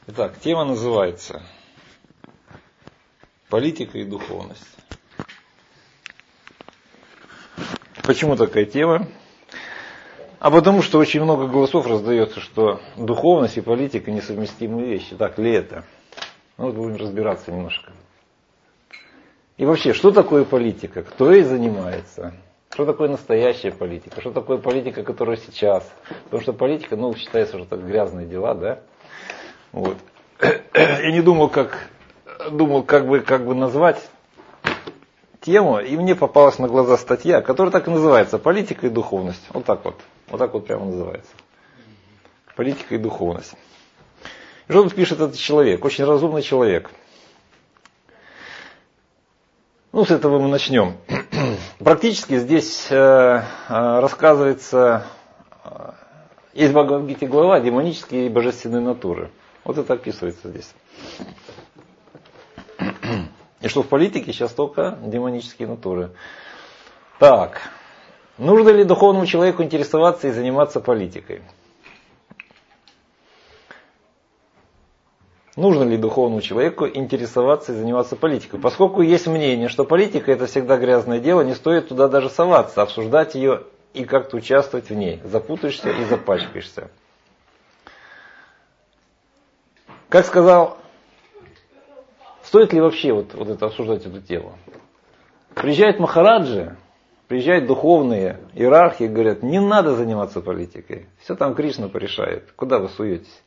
Итак, тема называется «Политика и духовность». Почему такая тема? А потому что очень много голосов раздается, что духовность и политика несовместимые вещи. Так ли это? Ну, вот будем разбираться немножко. И вообще, что такое политика? Кто ей занимается? Что такое настоящая политика? Что такое политика, которая сейчас? Потому что политика, считается, что это грязные дела, да? Вот. Я не думал, как бы назвать тему, и мне попалась на глаза статья, которая так и называется «Политика и духовность». Вот так вот прямо называется. «Политика и духовность». И что тут пишет этот человек? Очень разумный человек. С этого мы начнем. Практически здесь рассказывается, есть в Бхагавад-гите глава «Демонические и божественные натуры». Вот это описывается здесь. И что в политике сейчас только демонические натуры. Так, нужно ли духовному человеку интересоваться и заниматься политикой? Нужно ли духовному человеку интересоваться и заниматься политикой? Поскольку есть мнение, что политика это всегда грязное дело, не стоит туда даже соваться, обсуждать ее и как-то участвовать в ней. Запутаешься и запачкаешься. Как сказал, стоит ли вообще вот это обсуждать эту тему? Приезжают махараджи, приезжают духовные иерархи и говорят, не надо заниматься политикой. Все там Кришна порешает. Куда вы суетесь?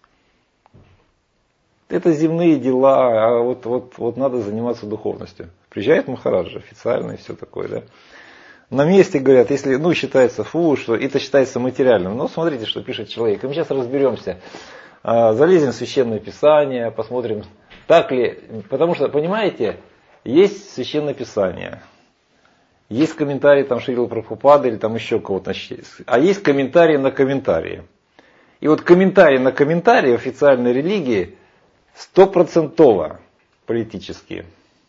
Это земные дела, а вот надо заниматься духовностью. Приезжает махараджи официально и все такое, да. На месте говорят, если, считается, что это считается материальным. Смотрите, что пишет человек. И мы сейчас разберемся. Залезем в Священное Писание, посмотрим, так ли. Потому что, понимаете, есть Священное Писание. Есть комментарии там Шрилы Прабхупады или там еще кого-то. А есть комментарии на комментарии. И вот комментарии на комментарии официальной религии 100% политические.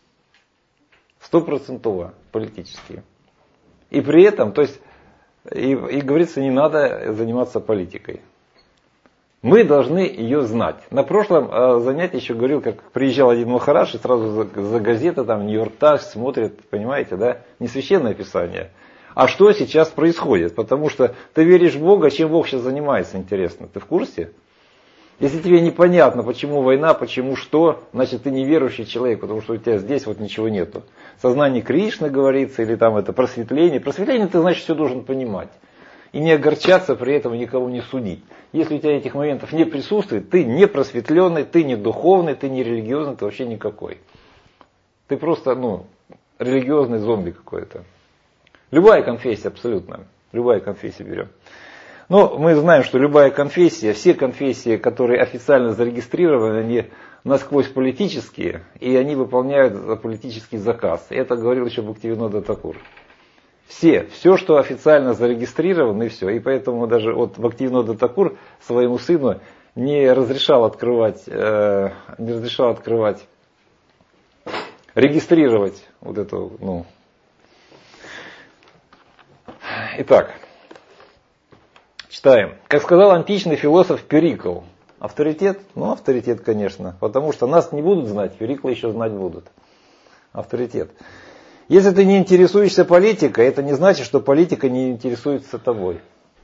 100% политические. И при этом, и говорится, не надо заниматься политикой. Мы должны ее знать. На прошлом занятии еще говорил, как приезжал один махарадж и сразу за газеты, там Нью-Йорк Таймс смотрит, понимаете, да? Не Священное Писание. А что сейчас происходит? Потому что ты веришь в Бога, чем Бог сейчас занимается, интересно. Ты в курсе? Если тебе непонятно, почему война, почему что, значит ты неверующий человек, потому что у тебя здесь ничего нету. Сознание Кришны говорится, или там это просветление. Просветление ты, значит, все должен понимать. И не огорчаться при этом, никого не судить. Если у тебя этих моментов не присутствует, ты не просветленный, ты не духовный, ты не религиозный, ты вообще никакой. Ты просто, религиозный зомби какой-то. Любая конфессия абсолютно. Любая конфессия берем. Но мы знаем, что любая конфессия, все конфессии, которые официально зарегистрированы, они насквозь политические, и они выполняют политический заказ. Это говорил еще Бхактивинода Такур. Все, что официально зарегистрировано, и все. И поэтому даже Бхактивинода Такур своему сыну не разрешал открывать, регистрировать эту, Итак, читаем. Как сказал античный философ Перикл, авторитет? Авторитет, конечно, потому что нас не будут знать, Перикла еще знать будут. Авторитет. Если ты не интересуешься политикой, это не значит, что политика не интересуется тобой.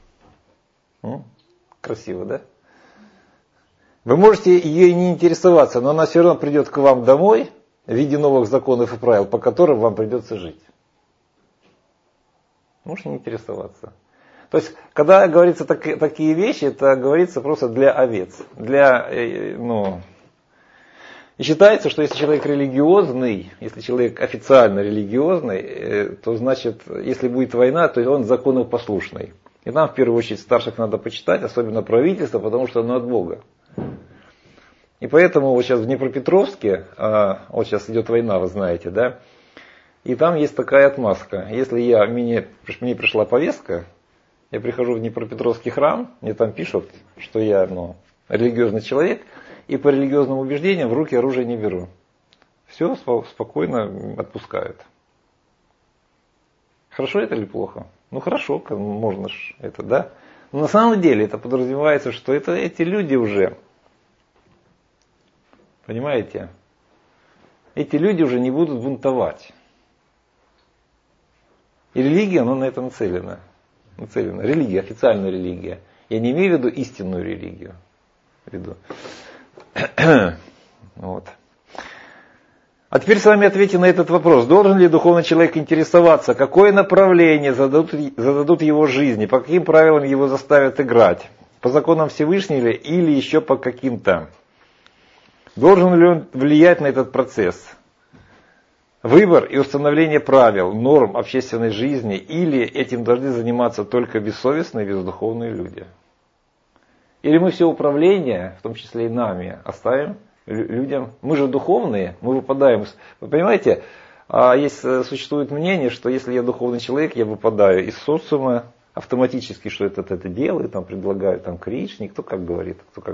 Красиво, да? Вы можете ей не интересоваться, но она все равно придет к вам домой в виде новых законов и правил, по которым вам придется жить. Можете не интересоваться. То есть, когда говорится такие вещи, это говорится просто для овец. И считается, что если человек религиозный, если человек официально религиозный, то значит, если будет война, то он законопослушный. И нам в первую очередь старших надо почитать, особенно правительство, потому что оно от Бога. И поэтому сейчас в Днепропетровске, сейчас идет война, вы знаете, да, и там есть такая отмазка. Если мне пришла повестка, я прихожу в Днепропетровский храм, мне там пишут, что я религиозный человек, и по религиозным убеждениям в руки оружие не беру. Все спокойно отпускают. Хорошо это или плохо? Хорошо, можно ж это, да? Но на самом деле это подразумевается, что эти люди уже Понимаете? Эти люди уже не будут бунтовать. И религия, она на это нацелена. Религия, официальная религия. Я не имею в виду истинную религию. Вот. А теперь с вами ответьте на этот вопрос. Должен ли духовный человек интересоваться, какое направление зададут его жизни, по каким правилам его заставят играть? По законам Всевышнего или еще по каким-то? Должен ли он влиять на этот процесс? Выбор и установление правил, норм общественной жизни, или этим должны заниматься только бессовестные, бездуховные люди? Или мы все управление, в том числе и нами, оставим людям? Мы же духовные, мы выпадаем. Вы понимаете, существует мнение, что если я духовный человек, я выпадаю из социума автоматически, что это делаю, там предлагаю там Кришне, кто как говорит.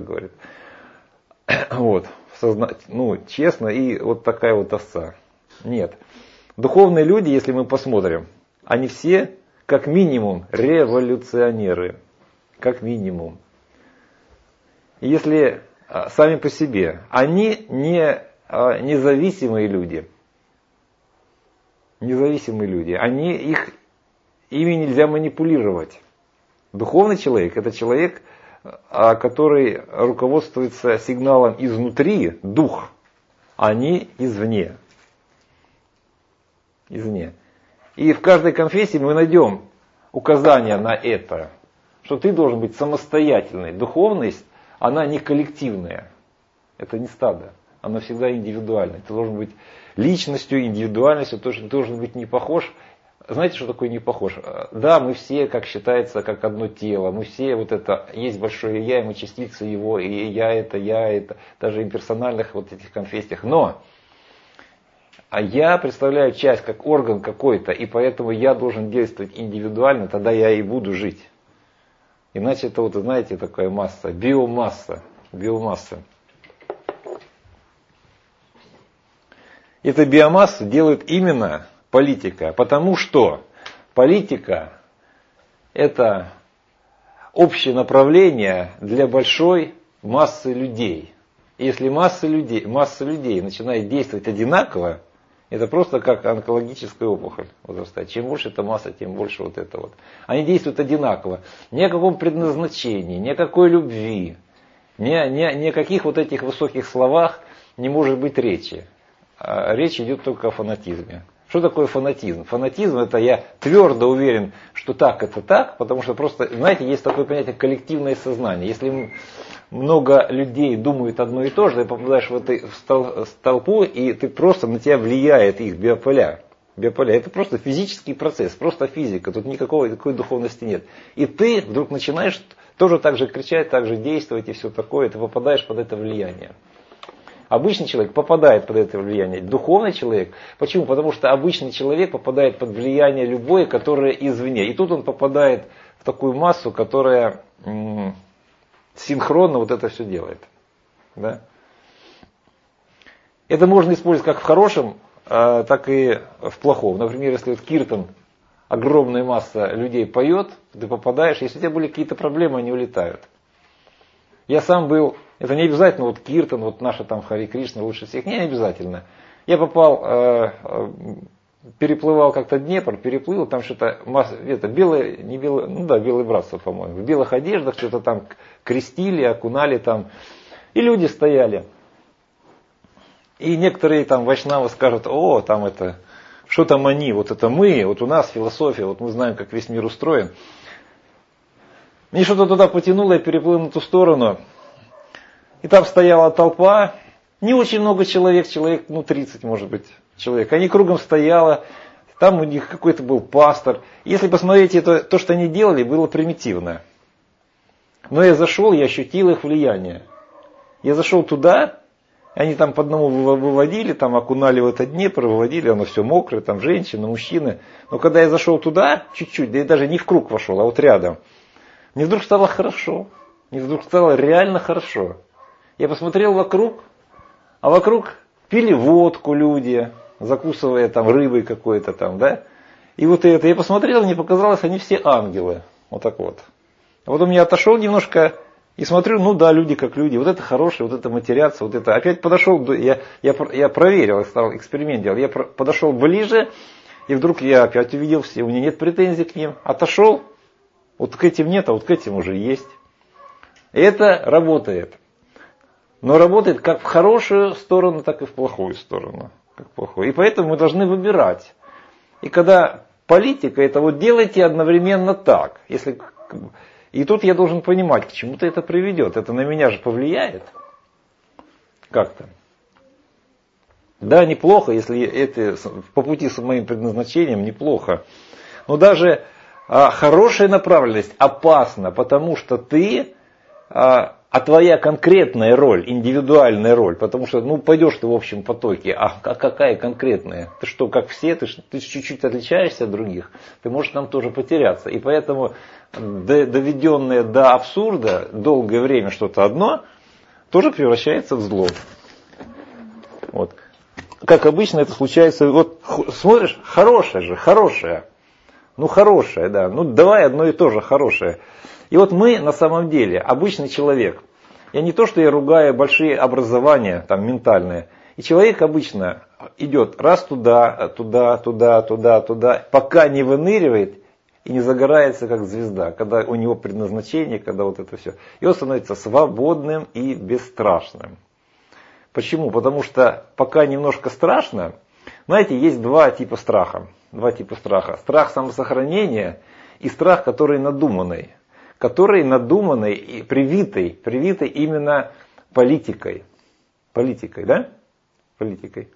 Вот, честно, и вот такая вот овца. Нет. Духовные люди, если мы посмотрим, они все, как минимум, революционеры. Как минимум. И если сами по себе, они не независимые люди. Независимые люди. Ими нельзя манипулировать. Духовный человек — это человек, который руководствуется сигналом изнутри, дух, а не извне. И в каждой конфессии мы найдем указания на это, что ты должен быть самостоятельный. Духовность, она не коллективная. Это не стадо. Она всегда индивидуальная. Ты должен быть личностью, индивидуальностью, ты должен быть не похож. Знаете, что такое не похож? Да, мы все, как считается, как одно тело. Мы все есть большое я, и мы частицы его, и я это. Даже в персональных вот этих конфессиях. Но я представляю часть как орган какой-то, и поэтому я должен действовать индивидуально, тогда я и буду жить. Иначе это знаете, такая масса, биомасса. Эту биомассу делает именно политика, потому что политика — это общее направление для большой массы людей. И если масса людей начинает действовать одинаково, это просто как онкологическая опухоль возрастает. Чем больше эта масса, тем больше вот это вот. Они действуют одинаково. Ни о каком предназначении, ни о какой любви, ни о каких вот этих высоких словах не может быть речи. Речь идет только о фанатизме. Что такое фанатизм? Фанатизм — это я твердо уверен, что так это так, потому что просто, знаете, есть такое понятие коллективное сознание. Если много людей думают одно и то же, ты попадаешь в толпу, и ты просто на тебя влияет их биополя. Это просто физический процесс, просто физика, тут никакой духовности нет. И ты вдруг начинаешь тоже так же кричать, так же действовать и все такое, ты попадаешь под это влияние. Обычный человек попадает под это влияние. Духовный человек. Почему? Потому что обычный человек попадает под влияние любое, которое извне. И тут он попадает в такую массу, которая синхронно вот это все делает. Да? Это можно использовать как в хорошем, так и в плохом. Например, если киртан, огромная масса людей поет, ты попадаешь, если у тебя были какие-то проблемы, они улетают. Я сам был, это не обязательно киртан, наша там Хари Кришна лучше всех, не обязательно. Я попал, переплывал как-то Днепр, переплыл, там что-то белое, не белое, белое братство, по-моему, в белых одеждах что-то там крестили, окунали там, и люди стояли. И некоторые там вайшнавы скажут: там это, что там они, это мы, у нас философия, мы знаем, как весь мир устроен. Мне что-то туда потянуло, я переплыл на ту сторону. И там стояла толпа, не очень много человек, 30 может быть человек. Они кругом стояло, там у них какой-то был пастор. Если посмотреть, то, что они делали, было примитивно. Но я зашел, я ощутил их влияние. Я зашел туда, они там по одному выводили, там окунали в этот Днепр, выводили, оно все мокрое, там женщины, мужчины. Но когда я зашел туда, чуть-чуть, да я даже не в круг вошел, а рядом, мне вдруг стало хорошо. Мне вдруг стало реально хорошо. Я посмотрел вокруг, а вокруг пили водку люди, закусывая там рыбой какой-то там, да. И это, я посмотрел, мне показалось, они все ангелы. Вот так вот. А потом я отошел немножко, И смотрю, ну да, люди как люди, вот это хорошие, вот это матерятся, вот это. Опять подошел, я проверил, стал эксперимент делать, я подошел ближе, и вдруг я опять увидел все, у меня нет претензий к ним. Отошел, вот к этим нет, а вот к этим уже есть. И это работает. Но работает как в хорошую сторону, так и в плохую сторону. Как плохую. И поэтому мы должны выбирать. И когда политика, это вот делайте одновременно так. И тут я должен понимать, к чему-то это приведет. Это на меня же повлияет. Как-то. Да, неплохо, если это по пути с моим предназначением, неплохо. Но даже хорошая направленность опасна, потому что а твоя конкретная роль, индивидуальная роль, потому что, пойдешь ты в общем потоке, а какая конкретная? Ты что, как все, ты чуть-чуть отличаешься от других, ты можешь там тоже потеряться. И поэтому доведенное до абсурда долгое время что-то одно, тоже превращается в зло. Вот. Как обычно это случается, вот смотришь, хорошее. Хорошее, да, давай одно и то же хорошее. И вот мы на самом деле, обычный человек, я не то, что я ругаю большие образования, там ментальные, и человек обычно идет раз туда, пока не выныривает и не загорается как звезда, когда у него предназначение, когда вот это все. И он становится свободным и бесстрашным. Почему? Потому что пока немножко страшно, знаете, есть два типа страха. Страх самосохранения и страх, который надуманный. Который надуманный и привитый именно политикой. Да? Политикой.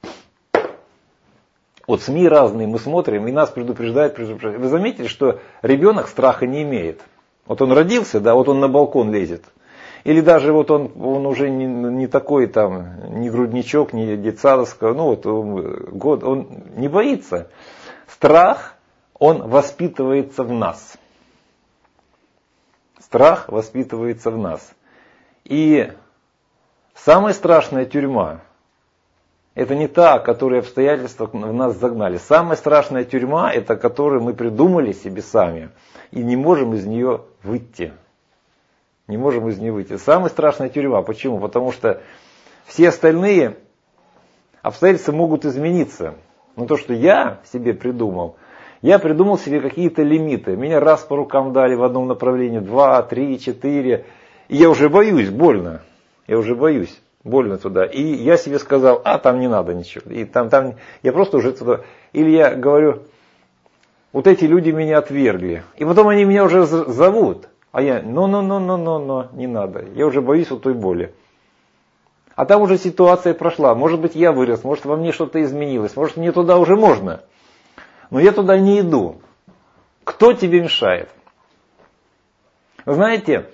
Вот СМИ разные мы смотрим, и нас предупреждают. Вы заметили, что ребенок страха не имеет? Вот он родился, да, вот он на балкон лезет. Или даже вот он уже не такой там, ни грудничок, ни детсадовского, он не боится. Страх, он воспитывается в нас. Страх воспитывается в нас. И самая страшная тюрьма, это не та, которую обстоятельства в нас загнали. Самая страшная тюрьма, это которую мы придумали себе сами. И не можем из нее выйти. Самая страшная тюрьма. Почему? Потому что все остальные обстоятельства могут измениться. Но то, что я себе придумал, я придумал себе какие-то лимиты. Меня раз по рукам дали в одном направлении, 2, 3, 4. И я уже боюсь, больно. Больно туда. И я себе сказал, там не надо ничего. И там я просто уже туда. Или я говорю, вот эти люди меня отвергли. И потом они меня уже зовут. А я, не надо. Я уже боюсь вот той боли. А там уже ситуация прошла. Может быть, я вырос, может, во мне что-то изменилось. Может, мне туда уже можно. Но я туда не иду. Кто тебе мешает? Вы знаете,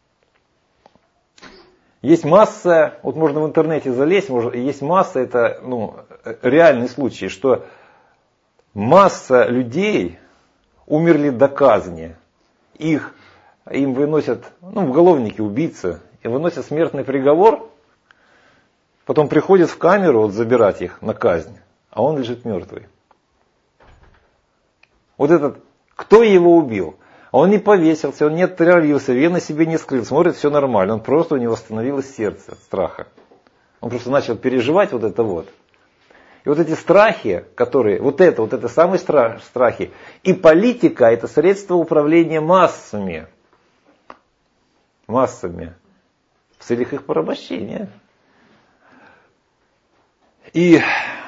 есть масса, вот можно в интернете залезть, есть масса, это реальный случай, что масса людей умерли до казни. Им выносят, уголовники, убийцы, и выносят смертный приговор, потом приходят в камеру забирать их на казнь, а он лежит мертвый. Вот этот, кто его убил? Он не повесился, он не отравился, вены себе не скрыл, смотрит, все нормально, он просто, у него остановилось сердце от страха. Он просто начал переживать вот это вот. И вот эти страхи, которые, вот это самые страхи, и политика, это средство управления массами, в целях их порабощения. И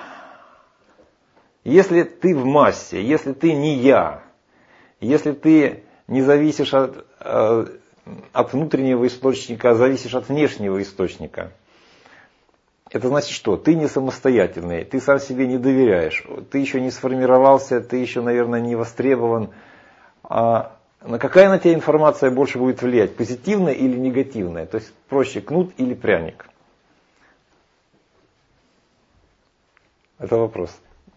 если ты в массе, если ты не я, если ты не зависишь от внутреннего источника, а зависишь от внешнего источника, это значит что? Ты не самостоятельный, ты сам себе не доверяешь, ты еще не сформировался, ты еще, наверное, не востребован. Какая на тебя информация больше будет влиять? Позитивная или негативная? То есть проще кнут или пряник? Это вопрос.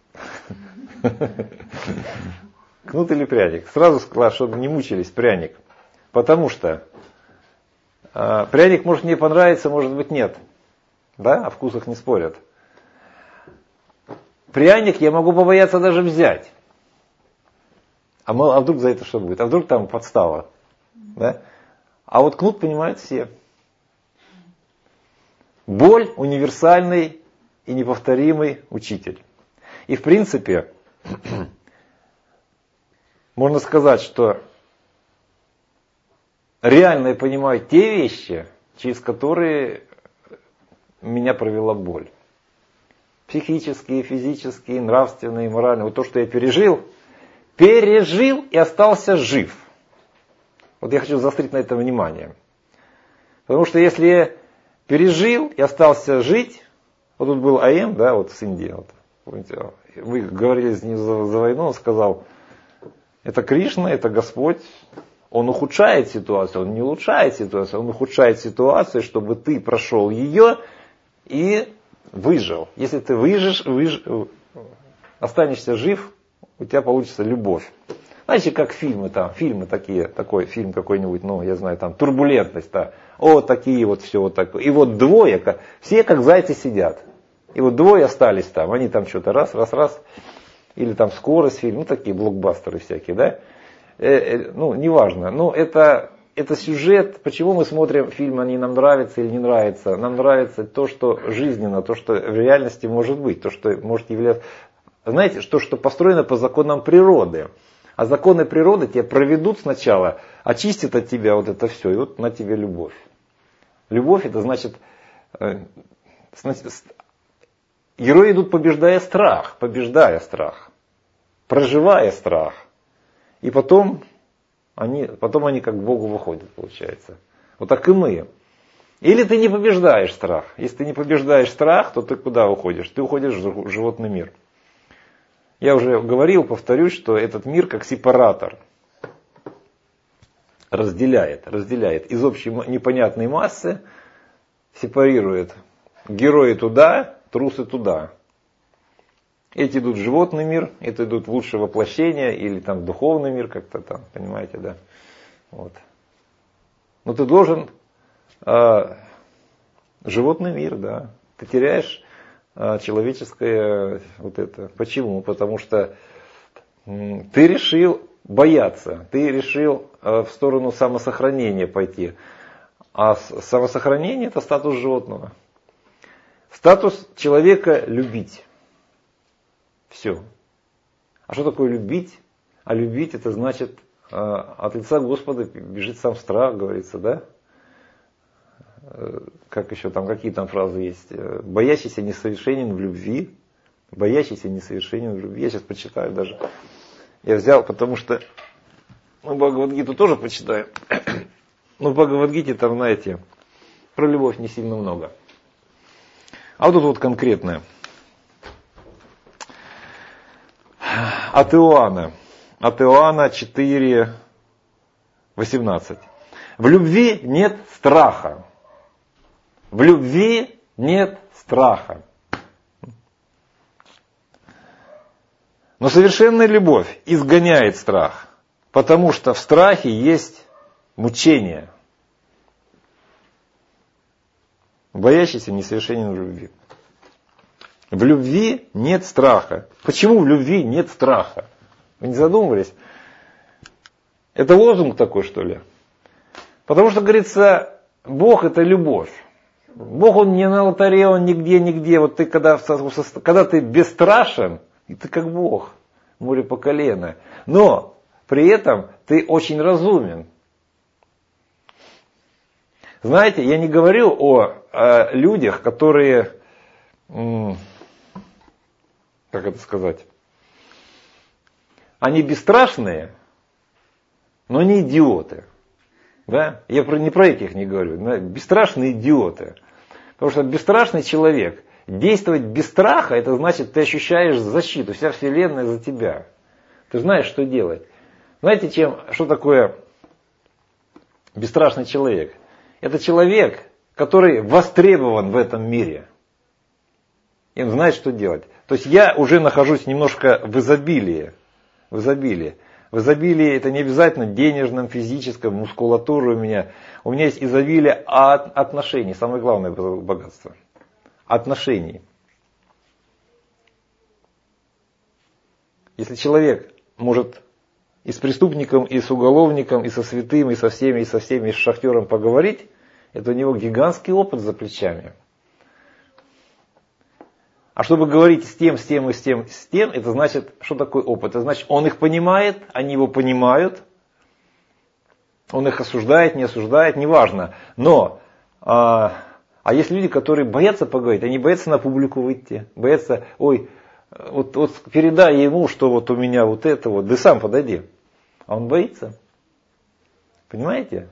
Кнут или пряник? Сразу сказал, чтобы не мучились, пряник. Потому что пряник может мне понравиться, может быть нет. Да? О вкусах не спорят. Пряник я могу побояться даже взять. А вдруг за это что будет? А вдруг там подстава? Да? А вот кнут понимают все. Боль – универсальный и неповторимый учитель. И в принципе, можно сказать, что реально я понимаю те вещи, через которые меня провела боль. Психические, физические, нравственные, моральные. Вот то, что я пережил и остался жив. Вот я хочу заострить на это внимание. Потому что если я пережил и остался жить, вот тут был АМ, да, вот с Индии, вот, помните, вы говорили с ним за войну, он сказал, это Кришна, это Господь, он ухудшает ситуацию, он не улучшает ситуацию, он ухудшает ситуацию, чтобы ты прошел ее и выжил. Если ты останешься жив, у тебя получится любовь. Знаете, как фильмы такие, такой фильм какой-нибудь, ну, я знаю, там, турбулентность, да. Вот такие вот, все вот такое. И вот двое, все как зайцы сидят. И вот двое остались там, они там что-то раз. Или там скорость фильм, ну, такие блокбастеры всякие, да. Ну, неважно. Но это сюжет, почему мы смотрим фильм, они нам нравятся или не нравятся. Нам нравится то, что жизненно, то, что в реальности может быть, то, что может являться... Знаете, что построено по законам природы. А законы природы тебя проведут сначала, очистят от тебя вот это все, и вот на тебе любовь. Любовь это значит, герои идут побеждая страх, проживая страх. И потом они как к Богу выходят, получается. Вот так и мы. Или ты не побеждаешь страх. Если ты не побеждаешь страх, то ты куда уходишь? Ты уходишь в животный мир. Я уже говорил, повторюсь, что этот мир как сепаратор разделяет из общей непонятной массы, сепарирует герои туда, трусы туда. Эти идут в животный мир, это идут в лучшее воплощение или там в духовный мир, как-то там, понимаете, да. Вот. Но ты должен животный мир, да. Ты теряешь человеческое вот это. Почему? Потому что ты решил бояться, ты решил в сторону самосохранения пойти. А самосохранение это статус животного. Статус человека любить. Все. А что такое любить? А любить это значит от лица Господа бежит сам страх, говорится, да? Как еще там, какие там фразы есть? Боящийся несовершенен в любви. Боящийся несовершенен в любви. Я сейчас почитаю даже. Я взял, потому что Бхагавад-гиту тоже почитаю. Но в Бхагавад-гите там, знаете, про любовь не сильно много. А вот тут вот конкретное. От Иоанна 4:18. В любви нет страха. В любви нет страха. Но совершенная любовь изгоняет страх, потому что в страхе есть мучение. Боящийся несовершенен в любви. В любви нет страха. Почему в любви нет страха? Вы не задумывались? Это лозунг такой, что ли? Потому что, говорится, Бог это любовь. Бог он не на алтаре, он нигде. Вот ты когда ты бесстрашен, ты как Бог, море по колено. Но при этом ты очень разумен. Знаете, я не говорю о людях, которые, как это сказать, они бесстрашные, но они идиоты. Да? Я не про этих не говорю. Бесстрашные идиоты. Потому что бесстрашный человек, действовать без страха, это значит, ты ощущаешь защиту, вся вселенная за тебя. Ты знаешь, что делать. Знаете, что такое бесстрашный человек? Это человек, который востребован в этом мире. И он знает, что делать. То есть я уже нахожусь немножко в изобилии. В изобилии это не обязательно денежном, физическом, мускулатура у меня. У меня есть изобилие отношений. Самое главное богатство. Отношений. Если человек может и с преступником, и с уголовником, и со святым, и со всеми, и с шахтером поговорить, это у него гигантский опыт за плечами. А чтобы говорить с тем, это значит, что такое опыт? Это значит, он их понимает, они его понимают, он их осуждает, не осуждает, неважно. Но, есть люди, которые боятся поговорить, они боятся на публику выйти, боятся, вот передай ему, что вот у меня вот это вот, да сам подойди. А он боится. Понимаете?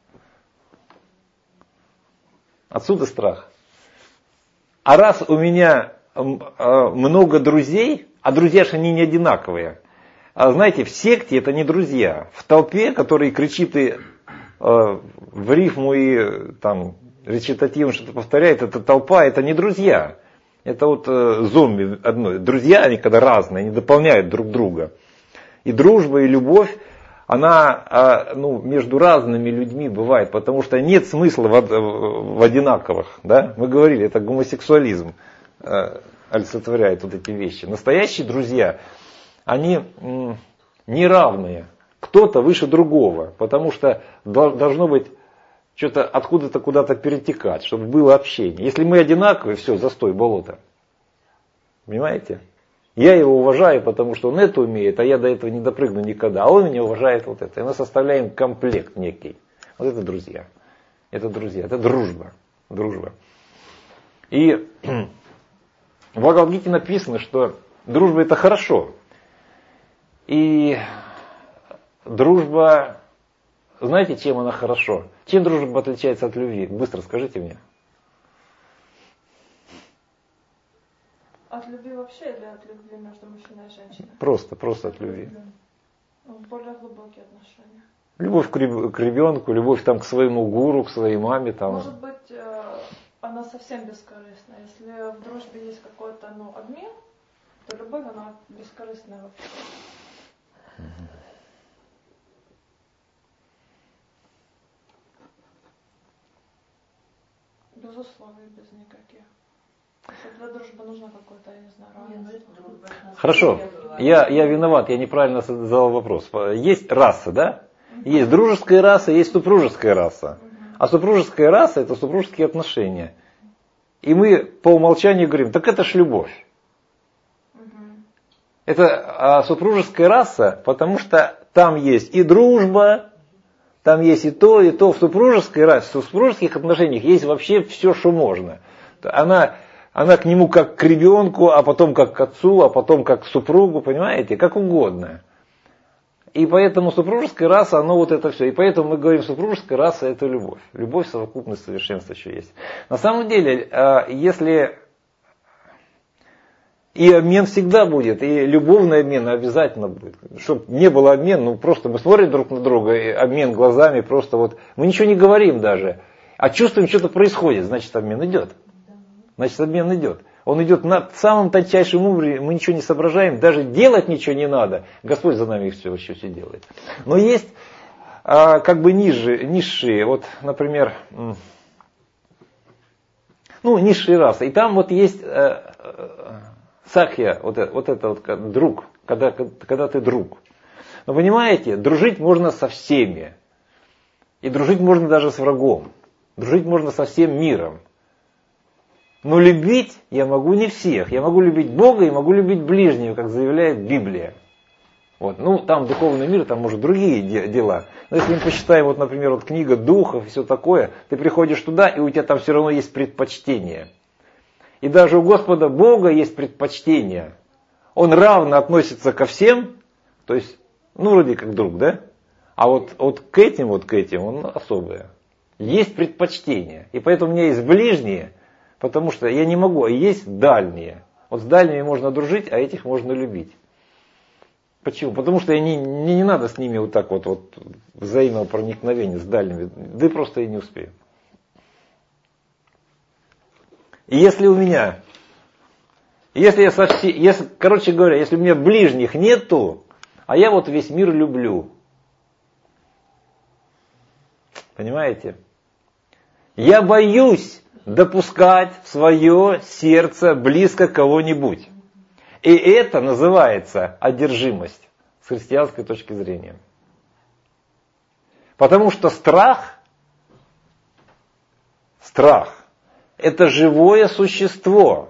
Отсюда страх. А раз у меня много друзей, а друзья же они не одинаковые. А знаете, в секте это не друзья. В толпе, который кричит и в рифму и там речитативно что-то повторяет, это толпа, это не друзья. Это вот зомби одно. Друзья, они когда разные, они дополняют друг друга. И дружба, и любовь, она между разными людьми бывает, потому что нет смысла в одинаковых. Да? Мы говорили, это гомосексуализм олицетворяет вот эти вещи. Настоящие друзья, они неравные. Кто-то выше другого, потому что должно быть что-то откуда-то куда-то перетекать, чтобы было общение. Если мы одинаковые, все, застой, болото. Понимаете? Я его уважаю, потому что он это умеет, а я до этого не допрыгну никогда. А он меня уважает вот это. И мы составляем комплект некий. Вот это друзья. Это друзья, это дружба. Дружба. И в Бхагавад-гите написано, что дружба это хорошо. И дружба, знаете, чем она хорошо? Чем дружба отличается от любви? Быстро скажите мне. От любви вообще или от любви между мужчиной и женщиной? Просто от любви. Более глубокие отношения. Любовь к ребенку, любовь там, к своему гуру, к своей маме. Там. Может быть, она совсем бескорыстная. Если в дружбе есть какой-то обмен, то любовь, она бескорыстная вообще. Без условий, без никаких. Для дружбы нужно какое-то, я не знаю, равенство. Хорошо, я виноват, я неправильно задал вопрос. Есть раса, да? Есть дружеская раса, есть супружеская раса. А супружеская раса это супружеские отношения. И мы по умолчанию говорим, так это ж любовь. Это супружеская раса, потому что там есть и дружба, там есть и то, и то. В супружеской расе, в супружеских отношениях есть вообще все, что можно. Она к нему как к ребенку, а потом как к отцу, а потом как к супругу, понимаете, как угодно. И поэтому супружеская раса, оно вот это все. И поэтому мы говорим, супружеская раса это любовь. Любовь, совокупность, совершенство еще есть. На самом деле, если... И обмен всегда будет, и любовный обмен обязательно будет. Чтобы не было обмена, просто мы смотрим друг на друга, и обмен глазами, просто вот мы ничего не говорим даже, а чувствуем, что-то происходит, значит обмен идет. Значит обмен идет. Он идет на самом тончайшем уровне, мы ничего не соображаем, даже делать ничего не надо. Господь за нами все делает. Но есть как бы низшие, вот, например, низшие расы. И там вот есть сакья, вот это вот друг, когда ты друг. Но понимаете, дружить можно со всеми. И дружить можно даже с врагом. Дружить можно со всем миром. Но любить я могу не всех. Я могу любить Бога и могу любить ближнего, как заявляет Библия. Вот. Там духовный мир, там может другие дела. Но если мы посчитаем, вот, например, вот книга духов и все такое, ты приходишь туда, и у тебя там все равно есть предпочтение. И даже у Господа Бога есть предпочтение. Он равно относится ко всем, то есть, вроде как друг, да? А вот к этим он особое. Есть предпочтение. И поэтому у меня есть ближние, потому что я не могу, а есть дальние. Вот с дальними можно дружить, а этих можно любить. Почему? Потому что мне не надо с ними вот так вот взаимного проникновения с дальними. Да и просто я не успею. И если у меня, если у меня ближних нету, а я вот весь мир люблю. Понимаете? Я боюсь допускать в свое сердце близко кого-нибудь. И это называется одержимость. с христианской точки зрения. Потому что страх, это живое существо.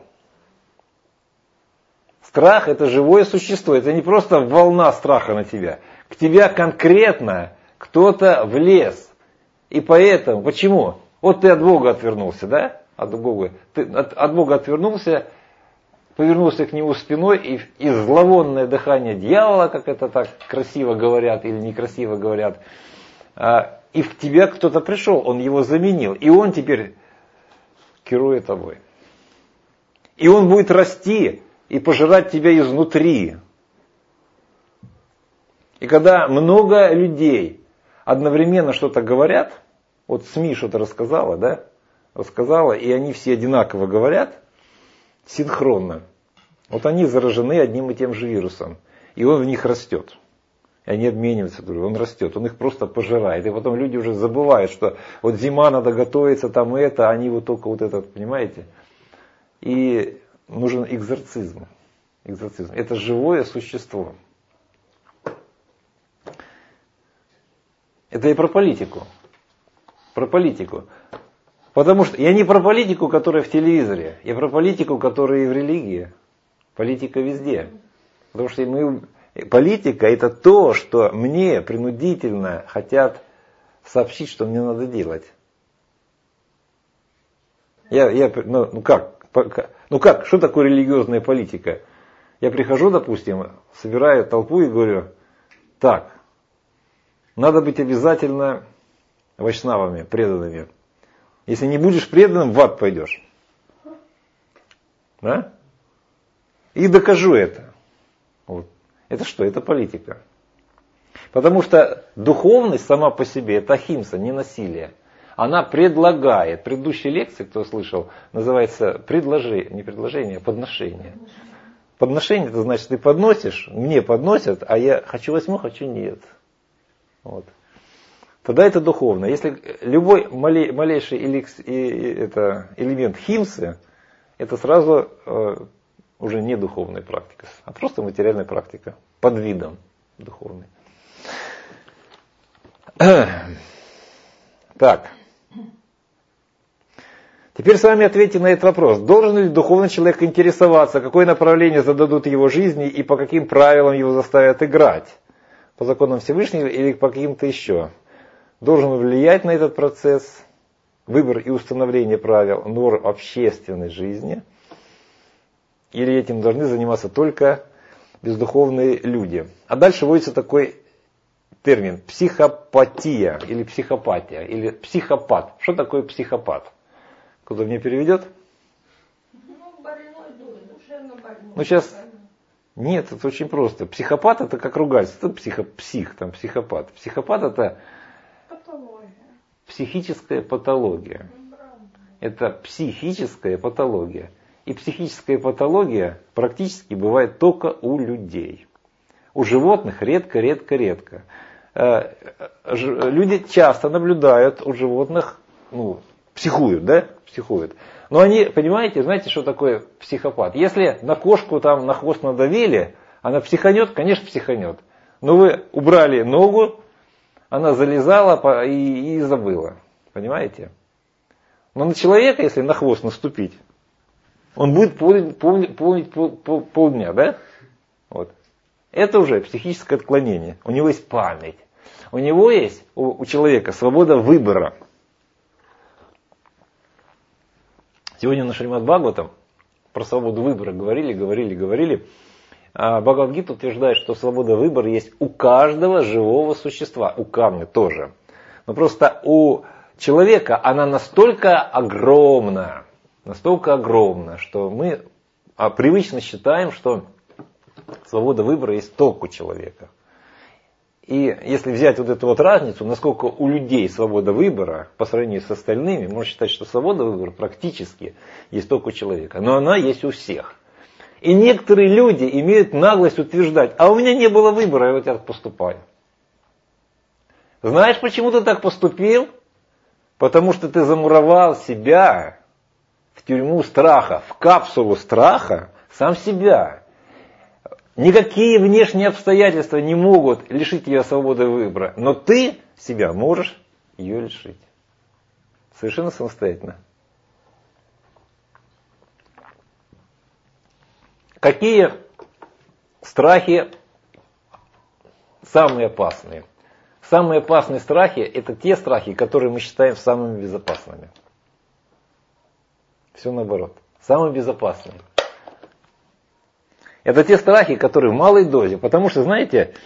Страх это живое существо, это не просто волна страха на тебя. К тебе конкретно кто-то влез. И поэтому, почему? Вот ты от Бога отвернулся, да? От Бога отвернулся, повернулся к Нему спиной, и зловонное дыхание дьявола, как это так красиво говорят или некрасиво говорят, и в тебя кто-то пришел, он его заменил, и он теперь керует тобой. И он будет расти и пожирать тебя изнутри. И когда много людей одновременно что-то говорят, вот СМИ что-то рассказала, да? Рассказала, и они все одинаково говорят, синхронно. Вот они заражены одним и тем же вирусом. И он в них растет. И они обмениваются друг другом. Он растет, он их просто пожирает. И потом люди уже забывают, что вот зима, надо готовиться, там это, они вот только вот это, понимаете? И нужен экзорцизм. Это живое существо. Это и про политику. Про политику. Потому что я не про политику, которая в телевизоре. Я про политику, которая и в религии. Политика везде. Потому что политика это то, что мне принудительно хотят сообщить, что мне надо делать. Что такое религиозная политика? Я прихожу, допустим, собираю толпу и говорю, так, надо быть обязательно вайшнавами, преданными. Если не будешь преданным, в ад пойдешь. Да? И докажу это. Вот. Это что? Это политика. Потому что духовность сама по себе, это ахимса, не насилие. Она предлагает. В предыдущей лекции, кто слышал, называется не предложение, а подношение. Подношение, это значит, ты подносишь, мне подносят, а я хочу возьму, хочу нет. Вот. Тогда это духовно. Если любой малейший элемент химсы, это сразу уже не духовная практика, а просто материальная практика, под видом духовной. Так. Теперь с вами ответьте на этот вопрос. Должен ли духовный человек интересоваться, какое направление зададут его жизни и по каким правилам его заставят играть? По законам Всевышнего или по каким-то еще? Должен влиять на этот процесс выбор и установление правил, норм общественной жизни? Или этим должны заниматься только бездуховные люди? А дальше вводится такой термин психопатия или психопатия или психопат. Что такое психопат? Кто-то мне переведет? Сейчас нет, это очень просто. Психопат это как ругательство, это психопат. Психопат это психическая патология. Это психическая патология. И психическая патология практически бывает только у людей. У животных редко. Люди часто наблюдают у животных, психуют, да? Психуют. Но они, понимаете, знаете, что такое психопат? Если на кошку там на хвост надавили, она психанет, конечно, психанет. Но вы убрали ногу, она залезала и забыла. Понимаете? Но на человека, если на хвост наступить, он будет помнить полдня, да? Вот. Это уже психическое отклонение. У него есть память. У него есть, у человека, свобода выбора. Сегодня на Шримад Бхагаватам про свободу выбора говорили. А Бхагавад-гита утверждает, что свобода выбора есть у каждого живого существа, у камня тоже. Но просто у человека она настолько огромна, что мы привычно считаем, что свобода выбора есть только у человека. И если взять вот эту вот разницу, насколько у людей свобода выбора по сравнению с остальными, можно считать, что свобода выбора практически есть только у человека. Но она есть у всех. И некоторые люди имеют наглость утверждать, а у меня не было выбора, я вот так поступаю. Знаешь, почему ты так поступил? Потому что ты замуровал себя в тюрьму страха, в капсулу страха, сам себя. Никакие внешние обстоятельства не могут лишить тебя свободы выбора. Но ты себя можешь ее лишить. Совершенно самостоятельно. Какие страхи самые опасные? Самые опасные страхи — это те страхи, которые мы считаем самыми безопасными. Все наоборот. Самые безопасные. Это те страхи, которые в малой дозе. Потому что, знаете,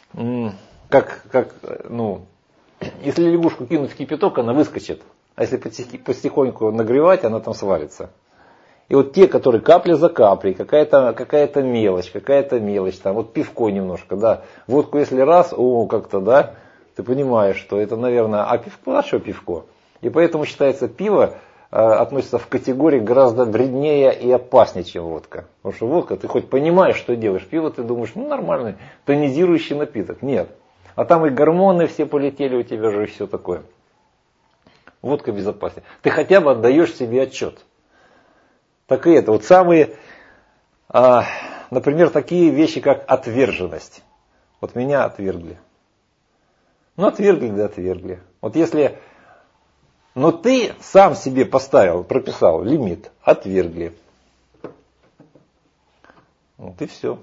если лягушку кинуть в кипяток, она выскочит. А если потихоньку нагревать, она там сварится. И вот те, которые капля за каплей, какая-то мелочь, там, вот пивко немножко, да. Водку если раз, как-то, да, ты понимаешь, что это, наверное, а пивко, а что пивко? И поэтому считается пиво относится в категории гораздо вреднее и опаснее, чем водка. Потому что водка, ты хоть понимаешь, что делаешь. Пиво ты думаешь, нормальный, тонизирующий напиток. Нет. А там и гормоны все полетели у тебя же, и все такое. Водка безопаснее. Ты хотя бы отдаешь себе отчет. Так и это. Вот самые, например, такие вещи, как отверженность. Вот меня отвергли. Отвергли, да отвергли. Вот если... Но ты сам себе поставил, прописал лимит, отвергли. Вот и все.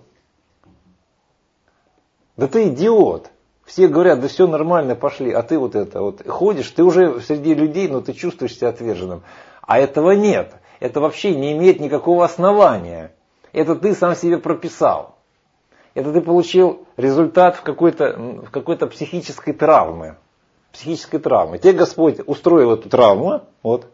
Да ты идиот. Все говорят, да все нормально, пошли. А ты вот ходишь, ты уже среди людей, но ты чувствуешь себя отверженным. А этого нет. Это вообще не имеет никакого основания. Это ты сам себе прописал. Это ты получил результат в какой-то психической травмы. Психической травмы. Тебе Господь устроил эту травму, вот,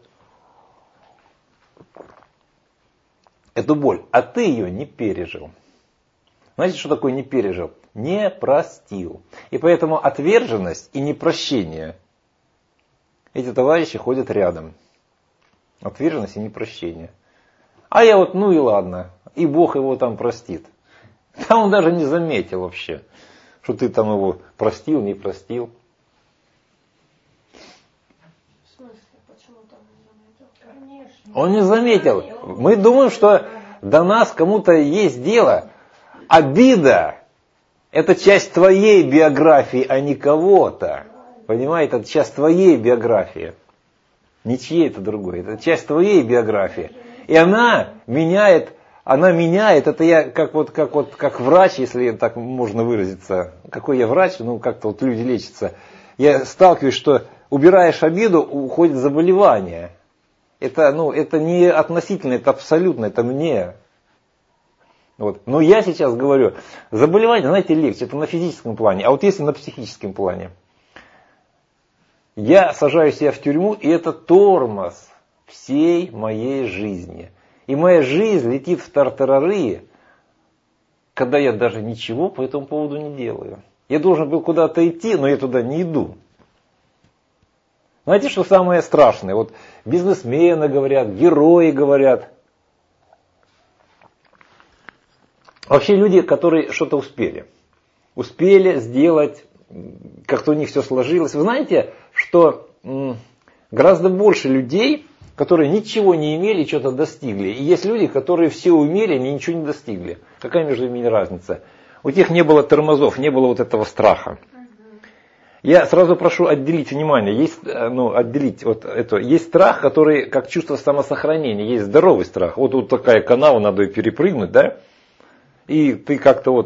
эту боль, а ты ее не пережил. Знаете, что такое не пережил? Не простил. И поэтому отверженность и непрощение, эти товарищи ходят рядом. Отверженность и непрощение. А я вот, и ладно, и Бог его там простит. Там он даже не заметил вообще, что ты там его простил, не простил. Он не заметил. Мы думаем, что до нас кому-то есть дело. Обида — это часть твоей биографии, а не кого-то. Понимаете, это часть твоей биографии. Не чьей это другой. Это часть твоей биографии. И она меняет, это я как врач, если так можно выразиться. Какой я врач, как-то вот люди лечатся. Я сталкиваюсь, что убираешь обиду, уходит заболевание. Это не относительно, это абсолютно, это мне. Вот. Но я сейчас говорю, заболевание, знаете, легче, это на физическом плане. А вот если на психическом плане. Я сажаю себя в тюрьму, и это тормоз всей моей жизни. И моя жизнь летит в тартарары, когда я даже ничего по этому поводу не делаю. Я должен был куда-то идти, но я туда не иду. Знаете, что самое страшное? Вот бизнесмены говорят, герои говорят. Вообще люди, которые что-то успели. Успели сделать, как-то у них все сложилось. Вы знаете, что гораздо больше людей, которые ничего не имели, что-то достигли. И есть люди, которые все умели, они ничего не достигли. Какая между ними разница? У тех не было тормозов, не было вот этого страха. Я сразу прошу отделить внимание. Есть страх, который как чувство самосохранения. Есть здоровый страх. Вот такая канава, надо ее перепрыгнуть, да? И ты как-то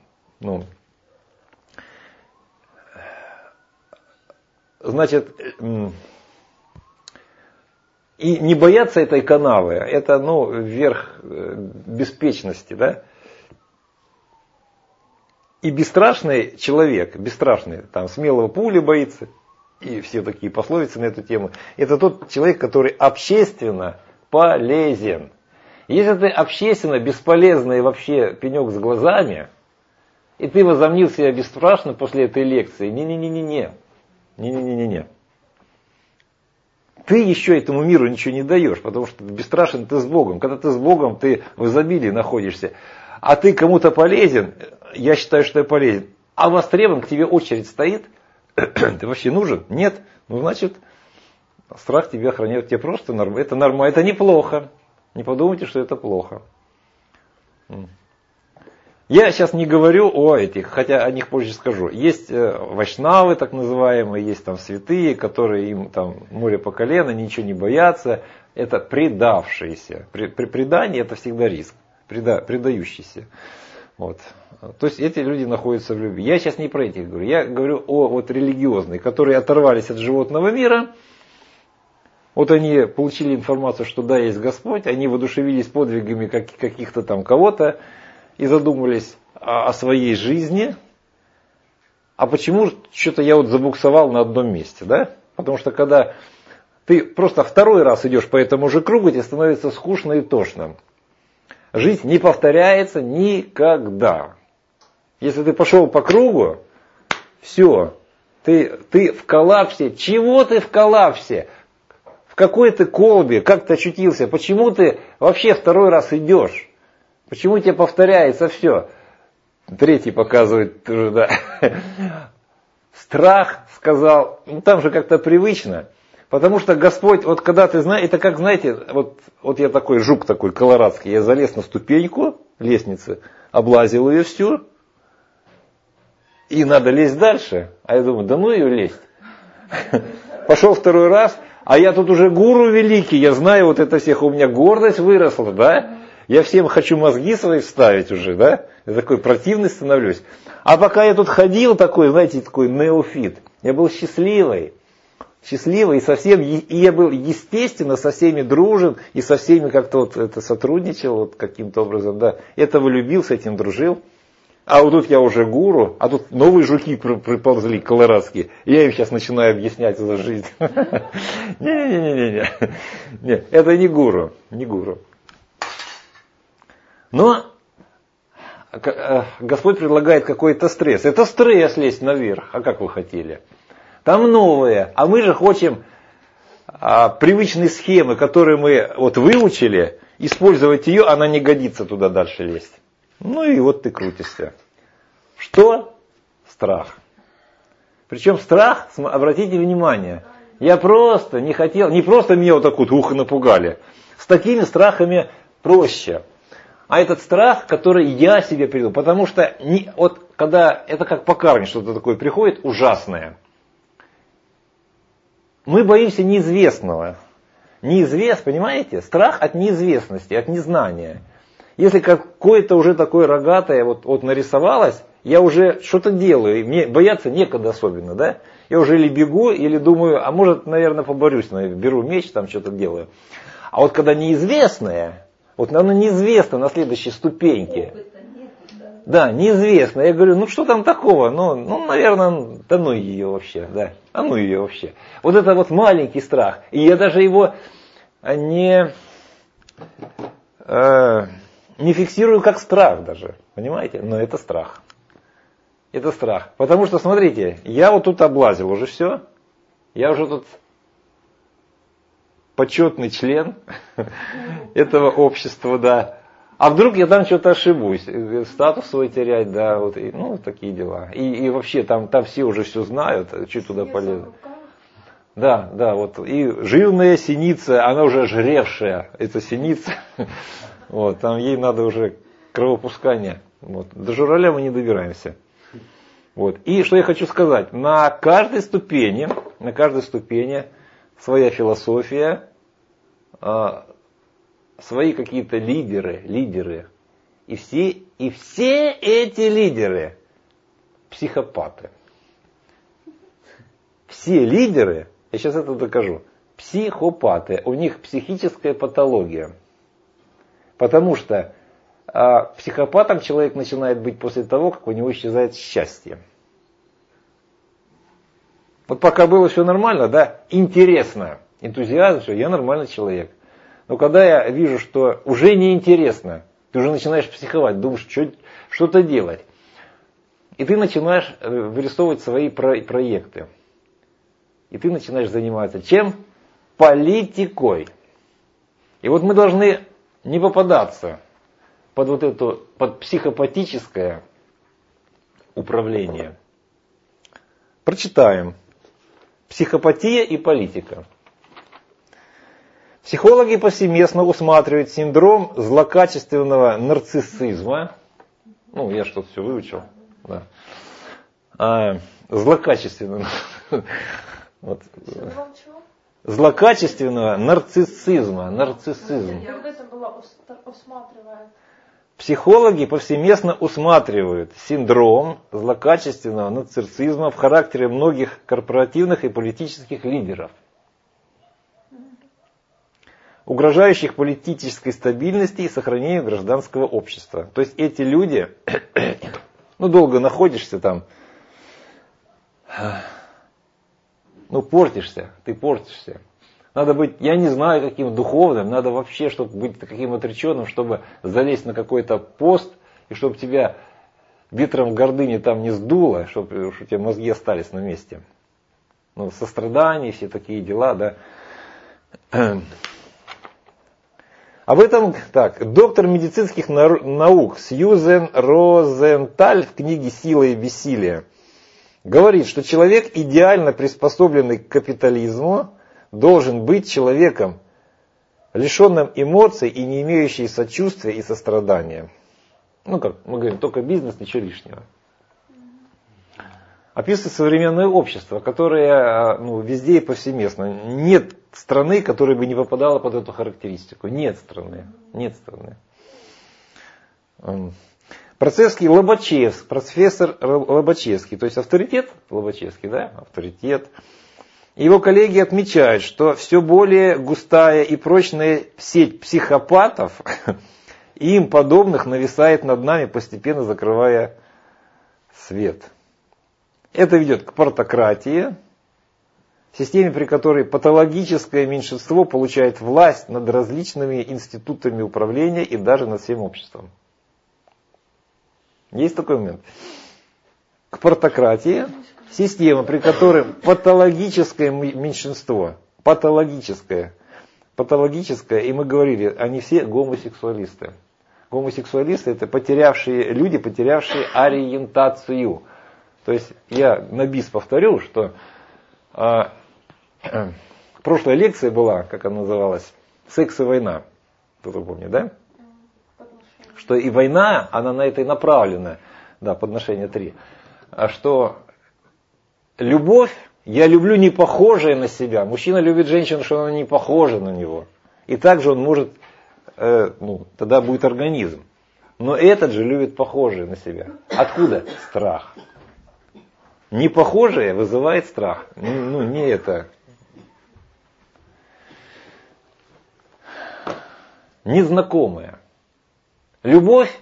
и не бояться этой канавы, это, верх беспечности, да? И бесстрашный человек, там смелого пули боится, и все такие пословицы на эту тему, это тот человек, который общественно полезен. Если ты общественно бесполезный вообще пенек с глазами, и ты возомнил себя бесстрашным после этой лекции, не-не-не-не-не. Ты еще этому миру ничего не даешь, потому что бесстрашен ты с Богом. Когда ты с Богом, ты в изобилии находишься. А ты кому-то полезен, я считаю, что я полезен. А востребован, к тебе очередь стоит, ты вообще нужен? Нет. Значит, страх тебя охраняет. Тебе просто нормально. Это нормально, это неплохо. Не подумайте, что это плохо. Я сейчас не говорю о этих, хотя о них позже скажу. Есть вайшнавы, так называемые, есть там святые, которые им там море по колено, ничего не боятся. Это предавшиеся. При предании это всегда риск, предающийся. Вот. То есть эти люди находятся в любви. Я сейчас не про этих говорю. Я говорю о вот религиозных, которые оторвались от животного мира. Вот они получили информацию, что да, есть Господь. Они воодушевились подвигами каких-то там кого-то. И задумались о своей жизни. А почему что-то я вот забуксовал на одном месте, да? Потому что когда ты просто второй раз идешь по этому же кругу, тебе становится скучно и тошно. Жизнь не повторяется никогда. Если ты пошел по кругу, все, ты в коллапсе. Чего ты в коллапсе? В какой ты колбе? Как ты очутился? Почему ты вообще второй раз идешь? Почему тебе повторяется все? Третий показывает уже, да. Страх, сказал, ну там же как-то привычно. Потому что Господь, вот когда ты знаешь, это как, знаете, вот я такой жук такой колорадский, я залез на ступеньку лестницы, облазил ее всю, и надо лезть дальше. А я думаю, да ну ее лезть. Пошел второй раз, а я тут уже гуру великий, я знаю вот это всех, у меня гордость выросла, да? Я всем хочу мозги свои вставить уже, да? Я такой противный становлюсь. А пока я тут ходил такой, знаете, такой неофит, я был счастливый и совсем, и я был, естественно, со всеми дружен, и со всеми как-то вот это сотрудничал вот каким-то образом, да. Этого любил, с этим дружил. А вот тут я уже гуру, а тут новые жуки приползли, колорадские. Я им сейчас начинаю объяснять за жизнь. Не, это не гуру, не гуру. Но Господь предлагает какой-то стресс. Это стресс лезть наверх. А как вы хотели? Там новое. А мы же хотим привычные схемы, которые мы вот выучили, использовать ее, она не годится туда дальше лезть. Ну и вот ты крутишься. Что? Страх. Причем страх, обратите внимание, я просто не хотел, не просто меня вот так вот напугали. С такими страхами проще. А этот страх, который я себе придумал, потому что вот когда это как по карме что-то такое приходит ужасное, мы боимся неизвестного. Понимаете? Страх от неизвестности, от незнания. Если какое-то уже такое рогатое вот нарисовалось, я уже что-то делаю, мне бояться некогда особенно, да? Я уже или бегу, или думаю, а может, наверное, поборюсь, беру меч, там что-то делаю. А вот когда неизвестное, вот оно неизвестно на следующей ступеньке. Да, неизвестно. Я говорю, ну что там такого? Ну, наверное, да ну ее вообще, да. А ну ее вообще. Вот это вот маленький страх. И я даже его не фиксирую как страх даже. Понимаете? Но это страх. Это страх. Потому что, смотрите, я вот тут облазил уже все. Я уже тут почетный член этого общества, да. А вдруг я там что-то ошибусь, статус свой терять, да, вот, ну, такие дела. И вообще там все уже все знают, что туда полезно. Да, вот, и жирная синица, она уже ожиревшая, эта синица, вот, там ей надо уже кровопускание, вот. До журавля мы не добираемся. Вот. И что я хочу сказать, на каждой ступени своя философия, свои какие-то лидеры. И все эти лидеры психопаты. Все лидеры, я сейчас это докажу, психопаты. У них психическая патология. Потому что психопатом человек начинает быть после того, как у него исчезает счастье. Вот пока было все нормально, да, интересно, энтузиазм, все, я нормальный человек. Но когда я вижу, что уже неинтересно, ты уже начинаешь психовать, думаешь, что-то делать. И ты начинаешь вырисовывать свои проекты. И ты начинаешь заниматься чем? Политикой. И вот мы должны не попадаться под психопатическое управление. Прочитаем. Психопатия и политика. Психологи повсеместно усматривают синдром злокачественного нарциссизма. Ну, я что-то все выучил. Да. Злокачественного. Вот. Злокачественного нарциссизма. Нарциссизм. Психологи повсеместно усматривают синдром злокачественного нарциссизма в характере многих корпоративных и политических лидеров, угрожающих политической стабильности и сохранению гражданского общества. То есть эти люди, ну долго находишься там, ну портишься, ты портишься. Надо быть, я не знаю, каким духовным, надо вообще, чтобы быть таким отреченным, чтобы залезть на какой-то пост, и чтобы тебя ветром гордыни там не сдуло, чтобы у тебя мозги остались на месте. Ну, сострадание, все такие дела, да. Об этом, так, доктор медицинских наук Сьюзен Розенталь в книге «Сила и бессилие» говорит, что человек, идеально приспособленный к капитализму, должен быть человеком, лишенным эмоций и не имеющим сочувствия и сострадания. Ну, как мы говорим, только бизнес, ничего лишнего. Описывает современное общество, которое везде и повсеместно. Нет страны, которая бы не попадала под эту характеристику. Нет страны. Нет страны. Профессор Лобачевский, то есть авторитет Лобачевский, да, авторитет. Его коллеги отмечают, что все более густая и прочная сеть психопатов и им подобных нависает над нами, постепенно закрывая свет. Это ведет к партократии, системе, при которой патологическое меньшинство получает власть над различными институтами управления и даже над всем обществом. Есть такой момент. К партократии, система, при которой патологическое меньшинство, патологическое, и мы говорили, они все гомосексуалисты. Гомосексуалисты — это люди, потерявшие ориентацию. То есть я на бис повторю, что прошлая лекция была, как она называлась, «Секс и война». Кто-то помнит, да? Что и война, она на это и направлена. Да, подношение 3. А что любовь, я люблю не похожее на себя. Мужчина любит женщину, что она не похожа на него. И также он может, тогда будет организм. Но этот же любит похожее на себя. Откуда? Страх. Непохожее вызывает страх. Не это. Незнакомое. Любовь,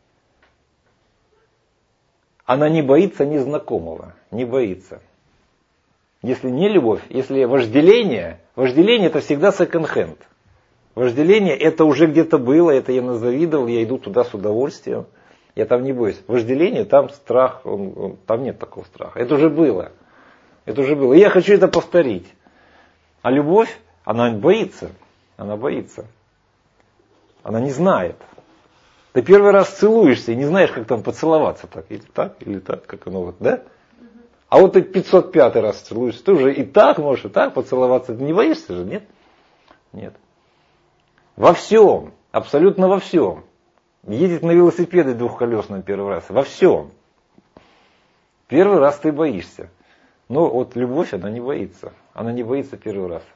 она не боится незнакомого. Не боится. Если не любовь, если вожделение это всегда секонд-хенд. Вожделение это уже где-то было, это я назавидовал, я иду туда с удовольствием. Я там не боюсь. Вожделение, там страх, там нет такого страха. Это уже было. И я хочу это повторить. А любовь, она боится. Она боится. Она не знает. Ты первый раз целуешься и не знаешь, как там поцеловаться. Или так, как оно вот, да? А вот ты 505 раз целуешься, ты уже и так можешь, и так поцеловаться. Ты не боишься же, нет? Нет. Во всем, абсолютно во всем. Едет на велосипеде двухколесном первый раз. Во всем. Первый раз ты боишься. Но вот любовь, она не боится. Она не боится первый раз.